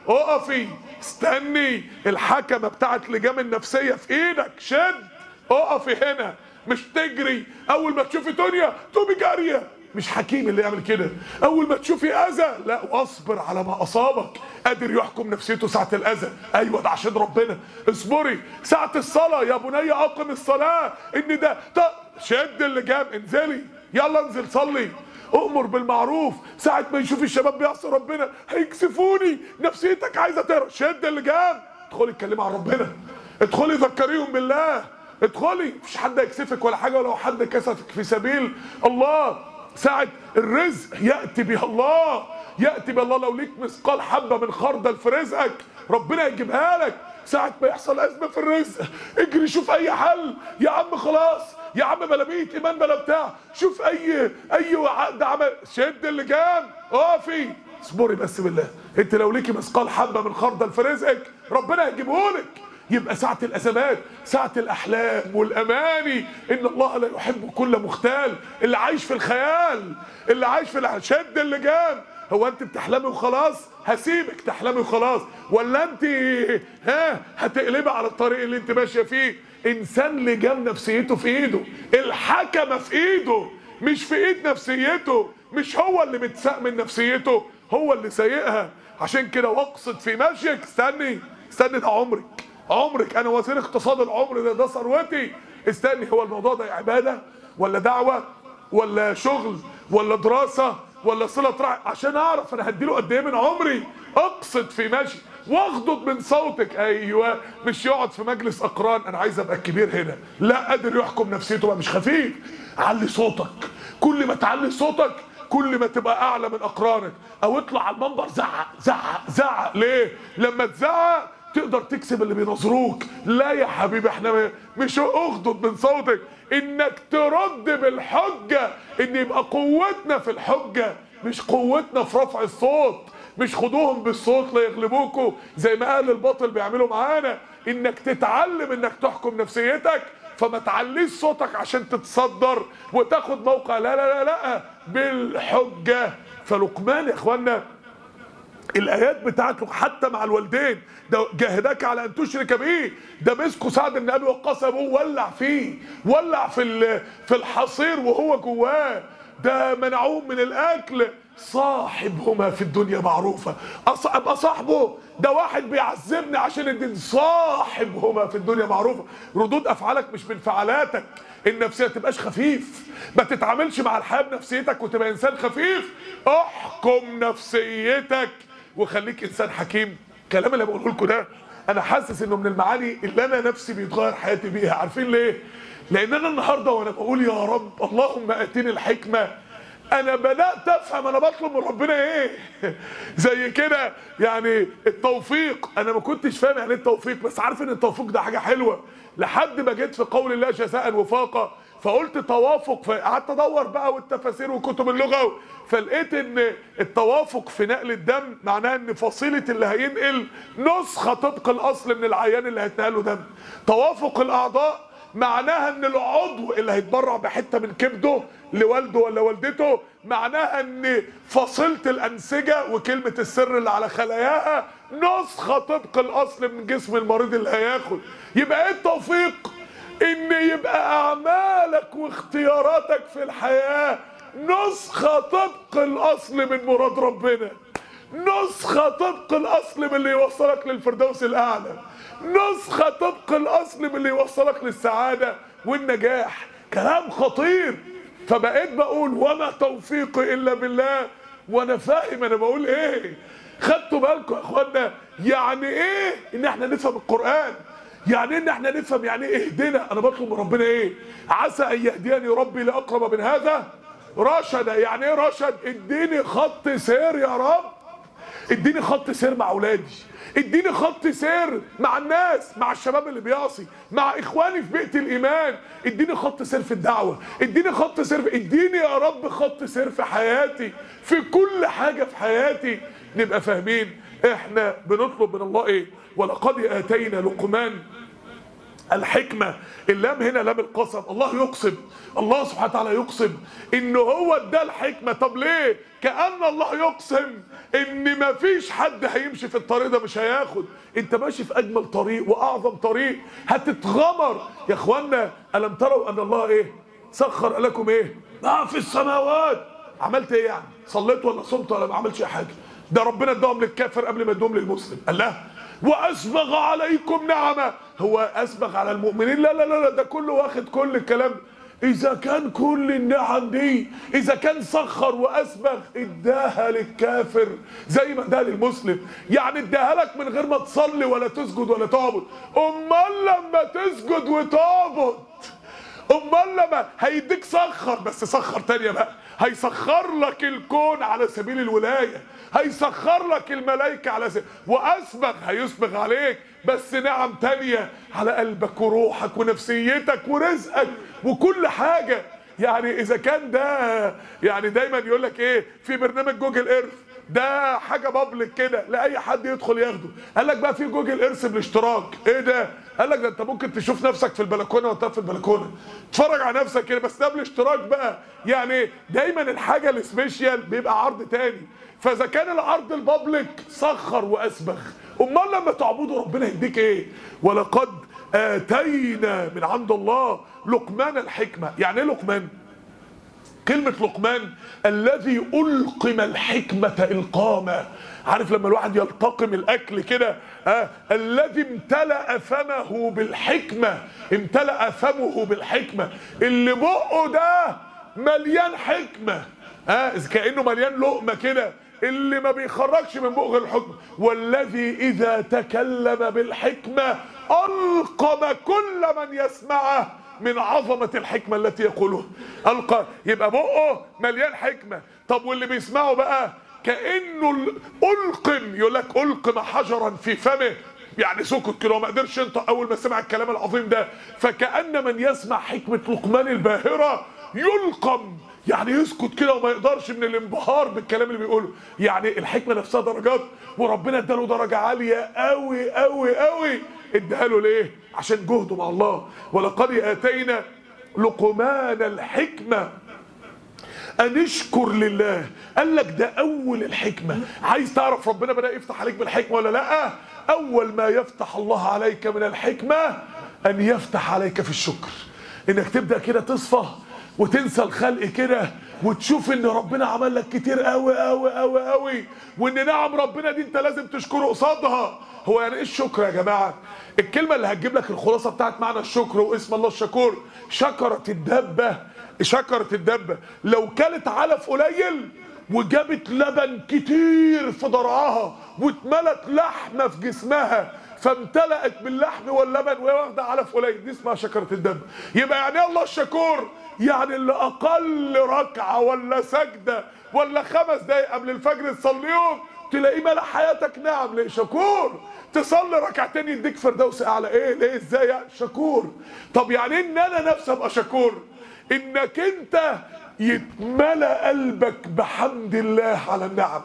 اقفي استني، الحكمه بتاعت لجام النفسيه في ايدك، شد اقفي هنا، مش تجري اول ما تشوفي دنيا تقومي جاريه، مش حكيم اللي يعمل كده. اول ما تشوفي اذى لا، واصبر على ما اصابك. قادر يحكم نفسيته ساعه الاذى، ايوه ده عشان ربنا. اصبري ساعه الصلاه، يا بني اقم الصلاه، ان ده شد اللجام، انزلي يلا انزل صلي. امر بالمعروف ساعه ما يشوف الشباب بيعصي ربنا، هيكسفوني، نفسيتك عايزه تهرب، شد اللجام، ادخلي اتكلمي عن ربنا، ادخلي ذكريهم بالله، ادخلي، مفيش حد هيكسفك ولا حاجه، ولو حد كسفك في سبيل الله. ساعة الرزق يأتي بها الله، يأتي بها الله. لو ليك مثقال حبة من خردل في رزقك ربنا يجيبها لك. ساعة ما يحصل أزمة في الرزق اجري شوف أي حل، يا عم خلاص يا عم بلا بيت إيمان بلا بتاع، شوف أي عقد عمل، شد اللجام اقفي، اصبري بس بالله. أنت لو ليكي مثقال حبة من خردل في رزقك ربنا هيجيبهولك. يبقى ساعة الأزمات، ساعة الأحلام والأماني، إن الله لا يحب كل مختال، اللي عايش في الخيال، اللي عايش في شد اللجام. هو أنت بتحلمي وخلاص؟ هسيبك تحلمي وخلاص، ولا أنت هتقلبي على الطريق اللي أنت ماشية فيه؟ إنسان لجام نفسيته في إيده، الحكمة في إيده مش في إيد نفسيته، مش هو اللي متساق من نفسيته، هو اللي سايقها. عشان كده واقصد في مشيك، استني ده عمرك، انا وزير اقتصاد العمر ده ثروتي، استني، هو الموضوع ده عباده ولا دعوه ولا شغل ولا دراسه ولا صله رحم عشان اعرف انا هديله قد ايه من عمري؟ اقصد في مشي واغضض من صوتك، ايوه، مش يقعد في مجلس اقران انا عايز ابقى الكبير هنا، لا، قادر يحكم نفسيته بقى، مش خفيف. علي صوتك، كل ما تعلي صوتك كل ما تبقى اعلى من اقرانك. او اطلع على المنبر زعق. ليه؟ لما تزعق تقدر تكسب اللي بينظروك. لا يا حبيبي، احنا مش اغضض من صوتك، انك ترد بالحجه، ان يبقى قوتنا في الحجه مش قوتنا في رفع الصوت. مش خدوهم بالصوت لا يغلبوكوا زي ما اهل الباطل بيعملوا معانا. انك تتعلم انك تحكم نفسيتك، فما تعليش صوتك عشان تتصدر وتاخد موقع، لا لا لا لا، بالحجه. فلقمان يا اخوانا الايات بتاعته حتى مع الوالدين، ده جاهداك على ان تشرك به، ده مسكوا سعد بن ابي وقاص ابوه ولع فيه، ولع في الحصير وهو جواه، ده منعوهم من الاكل. صاحبهما في الدنيا معروفه، ابقى صاحبه، ده واحد بيعذبني عشان الدين، صاحبهما في الدنيا معروفه. ردود افعالك مش من انفعالاتك النفسيه، تبقاش خفيف، ما تتعاملش مع الحياه بنفسيتك وتبقى انسان خفيف. احكم نفسيتك وخليك انسان حكيم. الكلام اللي بقوله لكم ده انا حاسس انه من المعاني اللي انا نفسي بيتغير حياتي بيها. عارفين ليه؟ لان انا النهارده وانا بقول يا رب اللهم اتيني الحكمه، انا بدات افهم انا بطلب من ربنا ايه. زي كده يعني التوفيق، انا ما كنتش فاهم يعني ايه التوفيق، بس عارف ان التوفيق ده حاجه حلوه، لحد ما جيت في قول الله جزاء وفاقا فقلت توافق، فقعدت ادور بقى والتفاسير وكتب اللغه، فلقيت ان التوافق في نقل الدم معناه ان فصيله اللي هينقل نسخه طبق الاصل من العيان اللي هيتنقل له دم. توافق الاعضاء معناها ان العضو اللي هيتبرع بحته من كبده لوالده ولا والدته معناها ان فصيله الانسجه وكلمه السر اللي على خلاياها نسخه طبق الاصل من جسم المريض اللي هياخد. يبقى ايه التوفيق؟ ان يبقى اعمالك واختياراتك في الحياه نسخه طبق الاصل من مراد ربنا، نسخه طبق الاصل من اللي يوصلك للفردوس الاعلى، نسخه طبق الاصل من اللي يوصلك للسعاده والنجاح. كلام خطير. فبقيت بقول وما توفيقي الا بالله وانا فاهم انا بقول ايه. خدتوا بالكم يا اخوانا يعني ايه ان احنا نفهم القران؟ يعني ايه ان احنا نفهم يعني ايه اهدنا؟ انا بطلب من ربنا ايه؟ عسى ان يهديني ربي لاقرب من هذا رشدا. يعني ايه رشد؟ اديني خط سير يا رب، اديني خط سير مع اولادي، اديني خط سير مع الناس، مع الشباب اللي بيعصي، مع اخواني في بيئة الايمان، اديني خط سير في الدعوة، اديني خط سير اديني يا رب خط سير في حياتي، في كل حاجة في حياتي. نبقى فاهمين احنا بنطلب من الله ايه. ولقد اتينا لقمان الحكمة. اللام هنا لام القسم، الله يقسم، الله سبحانه وتعالى يقسم ان هو ادى الحكمة. طب ليه؟ كأن الله يقسم ان مفيش حد هيمشي في الطريق ده مش هياخد. انت ماشي في اجمل طريق واعظم طريق، هتتغمر يا اخوانا. الم تروا ان الله ايه؟ سخر لكم ايه؟ ما في السماوات. عملت ايه يعني؟ صليت ولا صمت ولا ما عملتش اي حاجة؟ ده ربنا اداهم للكافر قبل ما اداهم للمسلم. الله واسبغ عليكم نعمه. هو اسبغ على المؤمنين؟ لا لا لا، ده كله واخد كل الكلام. اذا كان كل النعم دي، اذا كان سخر واسبغ اداها للكافر زي ما اداها للمسلم، يعني اداها لك من غير ما تصلي ولا تسجد ولا تعبد. امال لما تسجد وتعبد، امال لما هيديك سخر، بس سخر تانية بقى، هيسخر لك الكون على سبيل الولاية، هيسخر لك الملائكة على سبيل، واسبغ هيسبغ عليك بس نعم تانية على قلبك وروحك ونفسيتك ورزقك وكل حاجة. يعني اذا كان ده، يعني دايما يقول لك ايه في برنامج جوجل ايرث، ده حاجه بابليك كده لاي حد يدخل ياخده. قال لك بقى في جوجل ايرث بالاشتراك. ايه ده؟ قال لك ده انت ممكن تشوف نفسك في البلكونه وانت في البلكونه، تتفرج على نفسك كده، بس ده بالاشتراك بقى. يعني دايما الحاجه السبيشال بيبقى عرض تاني. فاذا كان العرض البابليك سخر واسبغ، امال لما تعبدوا ربنا يديك ايه؟ ولقد اتينا من عند الله لقمان الحكمه. يعني ايه لقمان؟ كلمة لقمان الذي ألقم الحكمة إلقاما. عارف لما الواحد يلتقم الأكل كده، الذي امتلأ فمه بالحكمة، امتلأ فمه بالحكمة، اللي بقه ده مليان حكمة، كأنه مليان لقمة كده، اللي ما بيخرجش من بقه الحكمة. والذي إذا تكلم بالحكمة ألقم كل من يسمعه من عظمة الحكمة التي يقولها. ألقى، يبقى بقه مليان حكمة. طب واللي بيسمعه بقى كأنه ألقم، يقول لك ألقم حجرا في فمه، يعني سكت كده وما قدرش ينطق أول ما سمع الكلام العظيم ده. فكأن من يسمع حكمة لقمان الباهرة يلقم، يعني يسكت كده وما يقدرش من الانبهار بالكلام اللي بيقوله. يعني الحكمة نفسها درجات، وربنا اداله درجة عالية قوي قوي قوي. اداها له ليه؟ عشان جهده مع الله. ولقد اتينا لقمان الحكمة ان اشكر لله. قال لك ده اول الحكمة. عايز تعرف ربنا بدأ يفتح عليك بالحكمة ولا لا؟ اول ما يفتح الله عليك من الحكمة ان يفتح عليك في الشكر، انك تبدأ كده تصفى وتنسى الخلق كده، وتشوف ان ربنا عمل لك كتير قوي قوي قوي قوي، وان نعم ربنا دي انت لازم تشكره قصادها. هو يعني ايه الشكر يا جماعه؟ الكلمه اللي هتجيب لك الخلاصه بتاعت معنى الشكر واسم الله الشكور. شكرت الدبه، شكرت الدبه لو كلت علف قليل وجابت لبن كتير في ضرعها واتملت لحمه في جسمها، فامتلأت باللحم واللبن وهي واخده علف قليل، دي اسمها شكرة الدم. يبقى يعني ايه الله الشكور؟ يعني اللي اقل ركعه ولا سجده ولا 5 دقايق قبل الفجر تصليهم تلاقيه ملا حياتك نعم. ليه؟ شكور. تصلي ركعتين يديك فردوس اعلى. ايه؟ ليه؟ ازاي يعني؟ شكور. طب يعني ان انا نفسي ابقى شكور؟ انك انت يتملأ قلبك بحمد الله على النعم،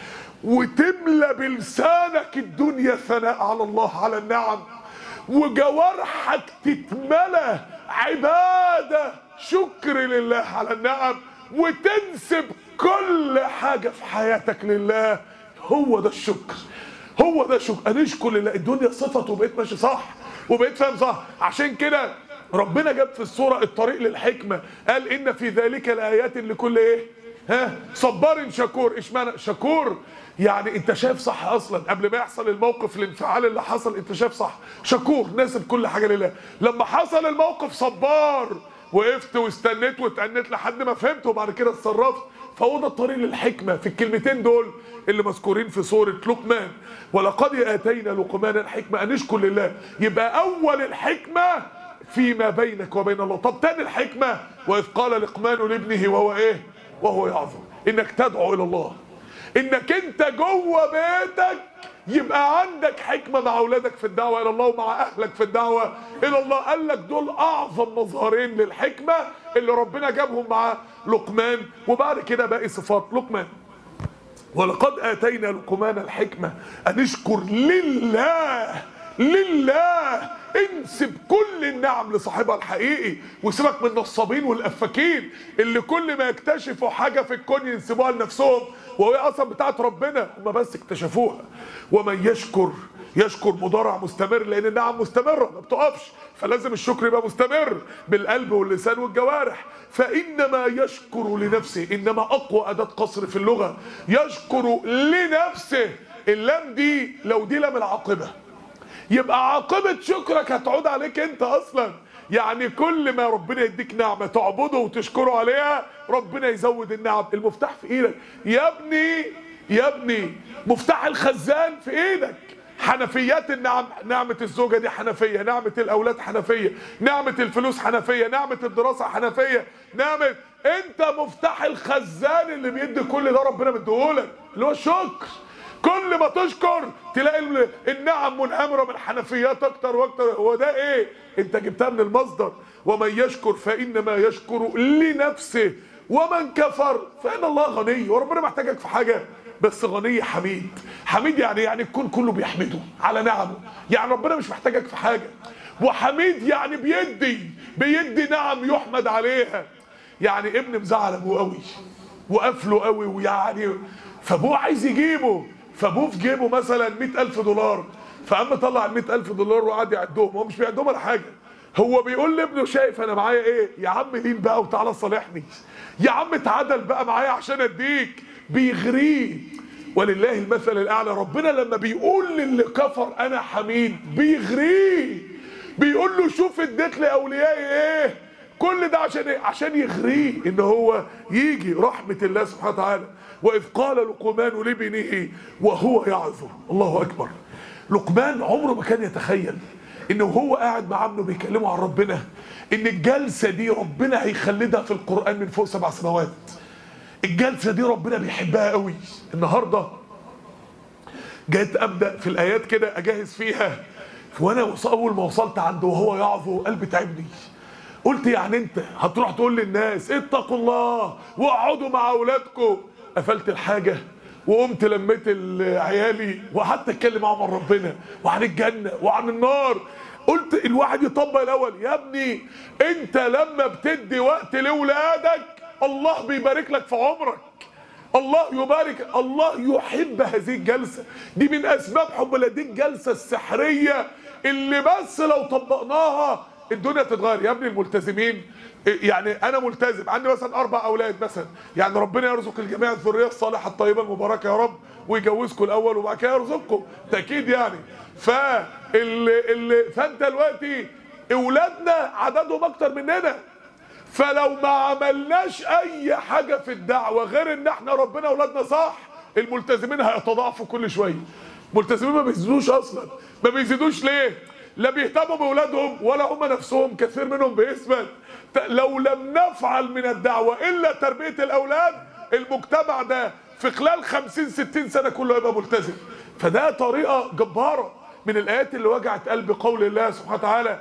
وتملى بلسانك الدنيا ثناء على الله على النعم، وجوارحك تتملى عبادة شكر لله على النعم، وتنسب كل حاجة في حياتك لله. هو ده الشكر، هو ده الشكر. أن اشكر لله. الدنيا صفت وبقيت ماشي صح وبقيت فاهم صح. عشان كده ربنا جاب في السورة الطريق للحكمة، قال إن في ذلك الآيات لكل إيه؟ صبار شكور. إيش معنى شكور؟ يعني انت شايف صح اصلا قبل ما يحصل الموقف، الانفعال اللي حصل انت شايف صح. شكور، ناسب كل حاجه لله. لما حصل الموقف صبار، وقفت واستنيت واتأنيت لحد ما فهمت وبعد كده اتصرفت. فهو ده الطريق للحكمه في الكلمتين دول اللي مذكورين في سوره لقمان. ولقد اتينا لقمان الحكمه ان اشكر لله. يبقى اول الحكمه فيما بينك وبين الله. طب تاني الحكمه، واذ قال لقمان لابنه وهو ايه؟ وهو يعظم، انك تدعو الى الله. انك انت جوه بيتك يبقى عندك حكمة مع اولادك في الدعوة الى الله ومع اهلك في الدعوة الى الله. قال لك دول اعظم مظهرين للحكمة اللي ربنا جابهم مع لقمان، وبعد كده باقي صفات لقمان. ولقد اتينا لقمان الحكمة ان اشكر لله. لله. انسب كل النعم لصاحبها الحقيقي، وسيبك من النصابين والافاكين اللي كل ما يكتشفوا حاجه في الكون ينسبوها لنفسهم وهي اصلا بتاعت ربنا، هم بس اكتشفوها. ومن يشكر مضارع مستمر، لان النعم مستمره ما بتقفش، فلازم الشكر يبقى مستمر بالقلب واللسان والجوارح. فانما يشكر لنفسه، انما اقوى اداه قصر في اللغه، يشكر لنفسه. اللام دي لو دي لام العاقبه، يبقى عاقبه شكرك هتعود عليك انت اصلا. يعني كل ما ربنا يديك نعمه تعبده وتشكره عليها، ربنا يزود النعم. المفتاح في ايدك يا ابني، مفتاح الخزان في ايدك. حنفيات النعم، نعمة الزوجة دي حنفية، نعمة الأولاد حنفية، نعمة الفلوس حنفية، نعمة الدراسة حنفية، نعمة. أنت مفتاح الخزان اللي بيدي كل ده ربنا مديهولك، اللي هو الشكر. كل ما تشكر تلاقي النعم منهمرة من حنفيات أكتر وأكتر. هو ده إيه؟ أنت جبتها من المصدر. ومن يشكر فإنما يشكر لنفسه ومن كفر فإن الله غني. وربنا محتاجك في حاجة، بس غني حميد. حميد يعني الكون كله بيحمده على نعمه، يعني ربنا مش محتاجك في حاجه. وحميد يعني بيدي نعم يحمد عليها. يعني ابن مزعل ابوه قوي وقفله قوي، ويعني فابوه عايز يجيبه، فابوه في جيبه مثلا 100,000 دولار، فقام طلع ال 100,000 دولار وقعد يعدهم. هو مش بيعدهم ولا حاجه، هو بيقول لابنه شايف انا معايا ايه؟ يا عم لين بقى وتعالى صالحني، يا عم اتعدل بقى معايا عشان اديك. بيغريه. ولله المثل الاعلى. ربنا لما بيقول للي كفر انا حميد بيغريه، بيقول له شوف اديت لاوليائي ايه. كل ده عشان ايه؟ عشان يغريه ان هو يجي. رحمه الله سبحانه وتعالى. واذ قال لقمان لابنه وهو يعظه. الله اكبر. لقمان عمره ما كان يتخيل انه هو قاعد مع ابنه بيكلمه عن ربنا، ان الجلسه دي ربنا هيخلدها في القران من فوق 7 سماوات. الجلسه دي ربنا بيحبها قوي. النهارده جيت ابدا في الايات كده اجهز فيها، وانا اول ما وصلت عنده وهو يعظه قلبي تعبني. قلت يعني انت هتروح تقول للناس اتقوا الله واقعدوا مع اولادكم؟ قفلت الحاجه وقمت لميت عيالي وقعدت اتكلم معاهم عن ربنا وعن الجنه وعن النار. قلت الواحد يطبق الاول. يا ابني انت لما بتدي وقت لاولادك الله بيبارك لك في عمرك، الله يبارك، الله يحب هذه الجلسه. دي من اسباب حب الله. دي الجلسه السحريه اللي بس لو طبقناها الدنيا تتغير. يا ابني الملتزمين، يعني انا ملتزم عندي مثلا 4 اولاد مثلا، يعني ربنا يرزق الجميع الذريه الصالحه الطيبه المباركه يا رب، ويجوزكم الاول وبعد كده يرزقكم تاكيد يعني. فانت دلوقتي اولادنا عددهم اكتر مننا، فلو ما عملناش اي حاجه في الدعوه غير ان احنا ربنا اولادنا صح، الملتزمين هيتضاعفوا كل شويه. الملتزمين ما بيزيدوش اصلا. ما بيزيدوش ليه؟ لا بيهتموا باولادهم ولا هم نفسهم، كثير منهم بيثبت. لو لم نفعل من الدعوه الا تربيه الاولاد، المجتمع ده في خلال 50 60 سنه كله هيبقى ملتزم. فده طريقه جباره من الايات اللي وجعت قلب قول الله سبحانه وتعالى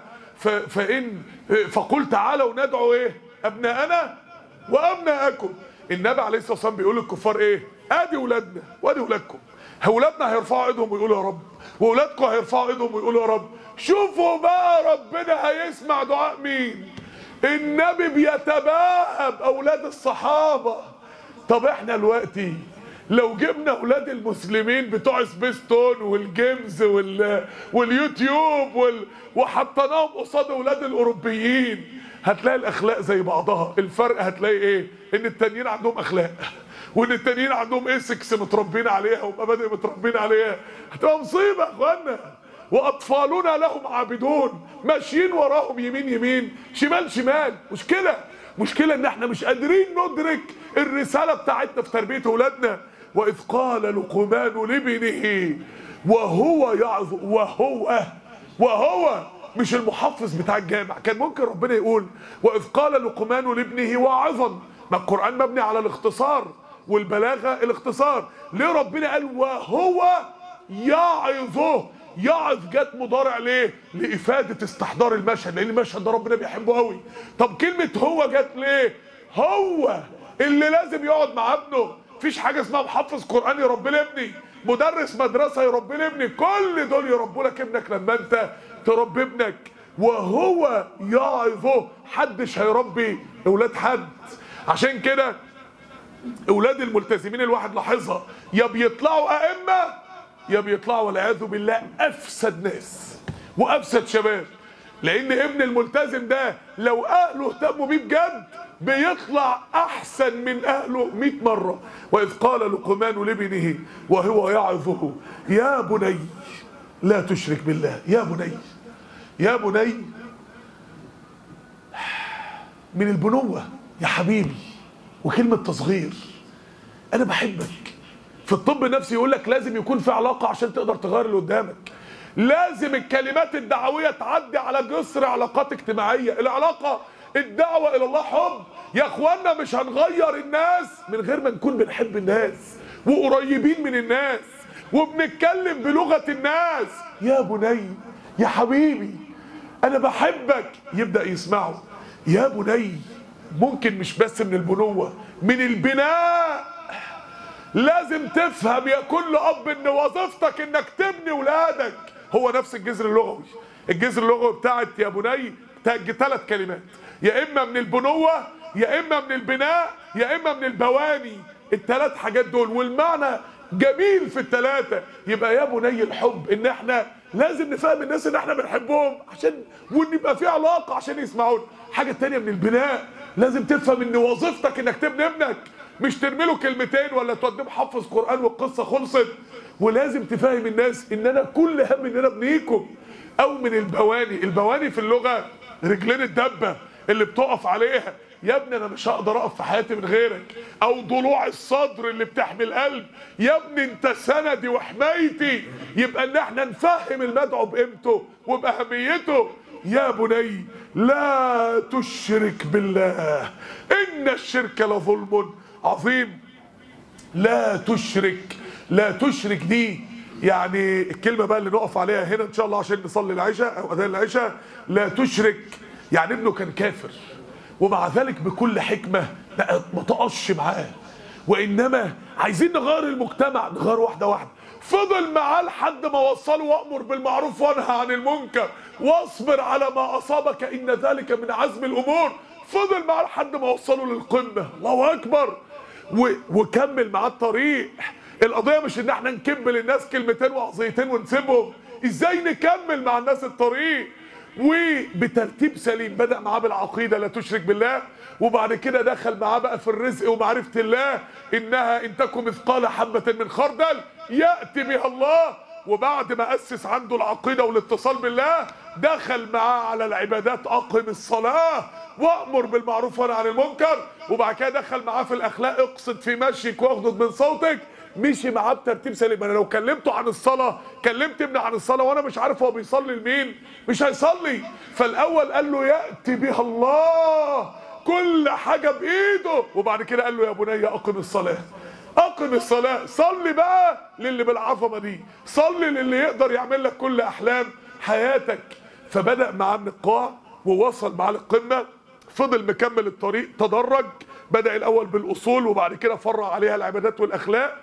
فقل تعالوا ندعو ايه؟ ابناءنا وابناءكم. النبي عليه الصلاه والسلام بيقول للكفار ايه؟ ادي اولادنا وادي اولادكم. اولادنا هيرفعوا ايدهم ويقولوا يا رب، واولادكم هيرفعوا ايدهم ويقولوا يا رب. شوفوا بقى ربنا هيسمع دعاء مين؟ النبي بيتباهى باولاد الصحابه. طب احنا دلوقتي لو جبنا اولاد المسلمين بتوع سبيستون والجيمز واليوتيوب وحطيناهم قصاد اولاد الاوروبيين، هتلاقي الاخلاق زي بعضها. الفرق هتلاقي ايه؟ ان التانيين عندهم اخلاق، وان التانيين عندهم اسكس متربين عليها ومبادئ متربين عليها. هتبقى مصيبه يا اخوانا. واطفالنا لهم عابدون، ماشيين وراهم يمين يمين شمال شمال. مشكله ان احنا مش قادرين ندرك الرساله بتاعتنا في تربيه اولادنا. واذ قال لقمان لابنه وهو يعظ. وهو مش المحفظ بتاع الجامع. كان ممكن ربنا يقول واذ قال لقمان لابنه واعظا. ما القران مبني على الاختصار والبلاغه الاختصار. ليه ربنا قال وهو يعظه؟ يعظ جت مضارع ليه؟ لافاده استحضار المشهد، لان المشهد ده ربنا بيحبه قوي. طب كلمه هو جت ليه؟ هو اللي لازم يقعد مع ابنه مفيش حاجه اسمها محفظ قران يربي لي ابني، مدرس مدرسه يربي لي ابني، كل دول يربوا لك ابنك لما انت تربي ابنك وهو يعظه. محدش هيربي اولاد حد. عشان كده اولاد الملتزمين الواحد لاحظها، يا بيطلعوا ائمه يا بيطلعوا والعياذ بالله افسد ناس وافسد شباب. لان ابن الملتزم ده لو اهله اهتموا بيه بجد بيطلع احسن من اهله 100 مره. واذ قال لقمان لابنه وهو يعظه يا بني لا تشرك بالله. يا بني، يا بني من البنوه يا حبيبي، وكلمه تصغير. انا بحبك. في الطب النفسي يقول لك لازم يكون في علاقه عشان تقدر تغير اللي قدامك. لازم الكلمات الدعويه تعدي على جسر علاقات اجتماعيه. العلاقه الدعوه الى الله حب يا اخوانا. مش هنغير الناس من غير ما نكون بنحب الناس وقريبين من الناس وبنتكلم بلغه الناس. يا بني يا حبيبي انا بحبك. يبدا يسمعه. يا بني ممكن مش بس من البنوه، من البناء. لازم تفهم يا كل اب ان وظيفتك انك تبني ولادك. هو نفس الجذر اللغوي. الجذر اللغوي بتاعت يا بني 3 كلمات، يا اما من البنوه يا اما من البناء يا اما من البواني. ال3 حاجات دول والمعنى جميل في ال3. يبقى يا بني الحب ان احنا لازم نفهم الناس ان احنا بنحبهم عشان ونبقى في علاقه عشان يسمعونا. حاجه تانية من البناء، لازم تفهم ان وظيفتك انك تبني ابنك، مش ترمي له كلمتين ولا توديه محفظ قران والقصه خلصت. ولازم تفهم الناس ان انا كل هم ان انا ابنيكم. او من البواني. البواني في اللغه رجلين الدبه اللي بتقف عليها. يا ابني انا مش هقدر اقف في حياتي من غيرك. او ضلوع الصدر اللي بتحمي القلب. يا ابني انت سندي وحمايتي. يبقى ان احنا نفهم المدعو بقيمته وباهميته. يا بني لا تشرك بالله ان الشرك لظلم عظيم. لا تشرك. لا تشرك دي يعني الكلمه بقى اللي نقف عليها هنا ان شاء الله عشان نصلي العشاء او اذان العشاء. لا تشرك يعني ابنه كان كافر ومع ذلك بكل حكمه ما طقش معاه. وانما عايزين نغير المجتمع، نغير واحده واحده. فضل معاه لحد ما وصله وامر بالمعروف وانهى عن المنكر واصبر على ما اصابك ان ذلك من عزم الامور. فضل معاه لحد ما وصله للقمه. الله اكبر. وكمل معاه الطريق. القضيه مش ان احنا نكب للناس كلمتين وعظيتين ونسيبهم. ازاي نكمل مع الناس الطريق وبترتيب سليم. بدأ معاه بالعقيدة لا تشرك بالله، وبعد كده دخل معاه بقى في الرزق ومعرفة الله. إنها إن تكن مثقال حبة من خردل يأتي بها الله. وبعد ما أسس عنده العقيدة والاتصال بالله دخل معاه على العبادات. أقم الصلاة وأمر بالمعروف وانهى عن المنكر. وبعد كده دخل معاه في الأخلاق. اقصد في مشيك واغضض من صوتك. مشي معاه بترتيب سليم. انا لو كلمته عن الصلاه، كلمت ابني عن الصلاه وانا مش عارف هو بيصلي لمين، مش هيصلي. فالاول قال له ياتي بها الله، كل حاجه بايده. وبعد كده قال له يا بني اقم الصلاه. اقم الصلاه. صلي بقى للي بالعظمه دي، صلي للي يقدر يعمل لك كل احلام حياتك. فبدا معاه من القاع ووصل معاه للقمه. فضل مكمل الطريق، تدرج. بدا الاول بالاصول وبعد كده فرع عليها العبادات والاخلاق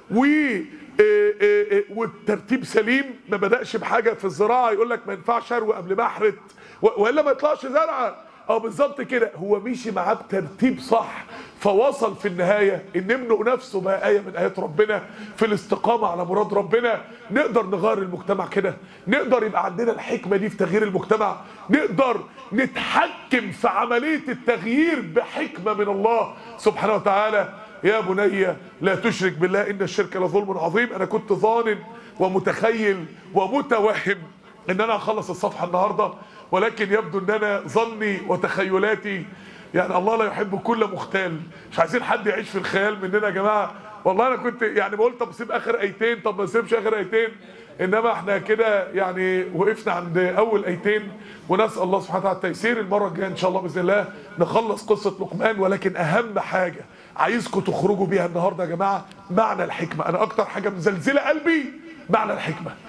والترتيب سليم. ما بدأش بحاجة في الزراعة يقول لك ما ينفعش اروي قبل ما احرث والا ما يطلعش زرعة. بالظبط كده. هو مشي معاه بترتيب صح. فوصل في النهاية ان ابنه نفسه بقى آية من آيات ربنا في الاستقامة على مراد ربنا. نقدر نغير المجتمع كده. نقدر يبقى عندنا الحكمة دي في تغيير المجتمع. نقدر نتحكم في عملية التغيير بحكمة من الله سبحانه وتعالى. يا بني لا تشرك بالله ان الشرك لظلم عظيم. انا كنت ظان ومتخيل ومتوهم ان انا هخلص الصفحه النهارده، ولكن يبدو ان انا ظني وتخيلاتي يعني الله لا يحب كل مختال. مش عايزين حد يعيش في الخيال مننا يا جماعه. والله انا كنت يعني بقول طب اسيب اخر ايتين، طب ما اسيبش اخر ايتين. انما احنا كده يعني وقفنا عند اول ايتين. ونسال الله سبحانه وتعالى التيسير. المره الجايه ان شاء الله باذن الله نخلص قصه لقمان. ولكن اهم حاجه عايزكم تخرجوا بيها النهارده يا جماعه معنى الحكمه. انا اكتر حاجه مزلزله قلبي معنى الحكمه.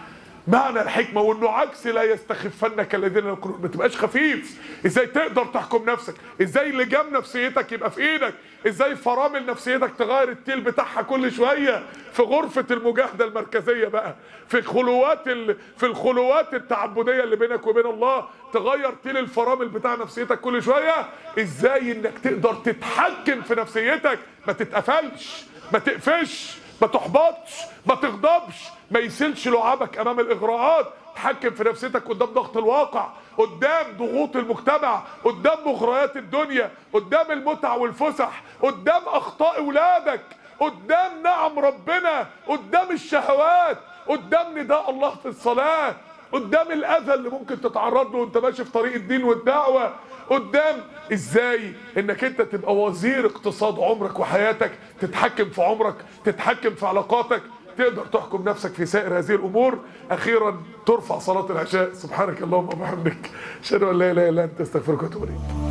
معنى الحكمه، وانه عكس لا يستخفنك الذين يقولون. ما تبقاش خفيف. ازاي تقدر تحكم نفسك؟ ازاي لجام نفسيتك يبقى في ايدك؟ ازاي فرامل نفسيتك تغير التيل بتاعها كل شويه في غرفه المجاهده المركزيه بقى، في الخلوات التعبديه اللي بينك وبين الله، تغير تيل الفرامل بتاع نفسيتك كل شويه. ازاي انك تقدر تتحكم في نفسيتك، ما تتقفلش، ما تقفش، ما تحبطش، ما تغضبش، ما يسيلش لعابك امام الاغراءات. تحكم في نفسيتك قدام ضغط الواقع، قدام ضغوط المجتمع، قدام مغريات الدنيا، قدام المتع والفسح، قدام اخطاء اولادك، قدام نعم ربنا، قدام الشهوات، قدام نداء الله في الصلاة، قدام الاذى اللي ممكن تتعرض له وانت ماشي في طريق الدين والدعوة، قدام ازاي انك انت تبقى وزير اقتصاد عمرك وحياتك، تتحكم في عمرك، تتحكم في علاقاتك، تقدر تحكم نفسك في سائر هذه الامور. اخيرا ترفع صلاة العشاء. سبحانك اللهم وبحمدك، اشهد ان لا اله الا انت، استغفرك واتوب اليك.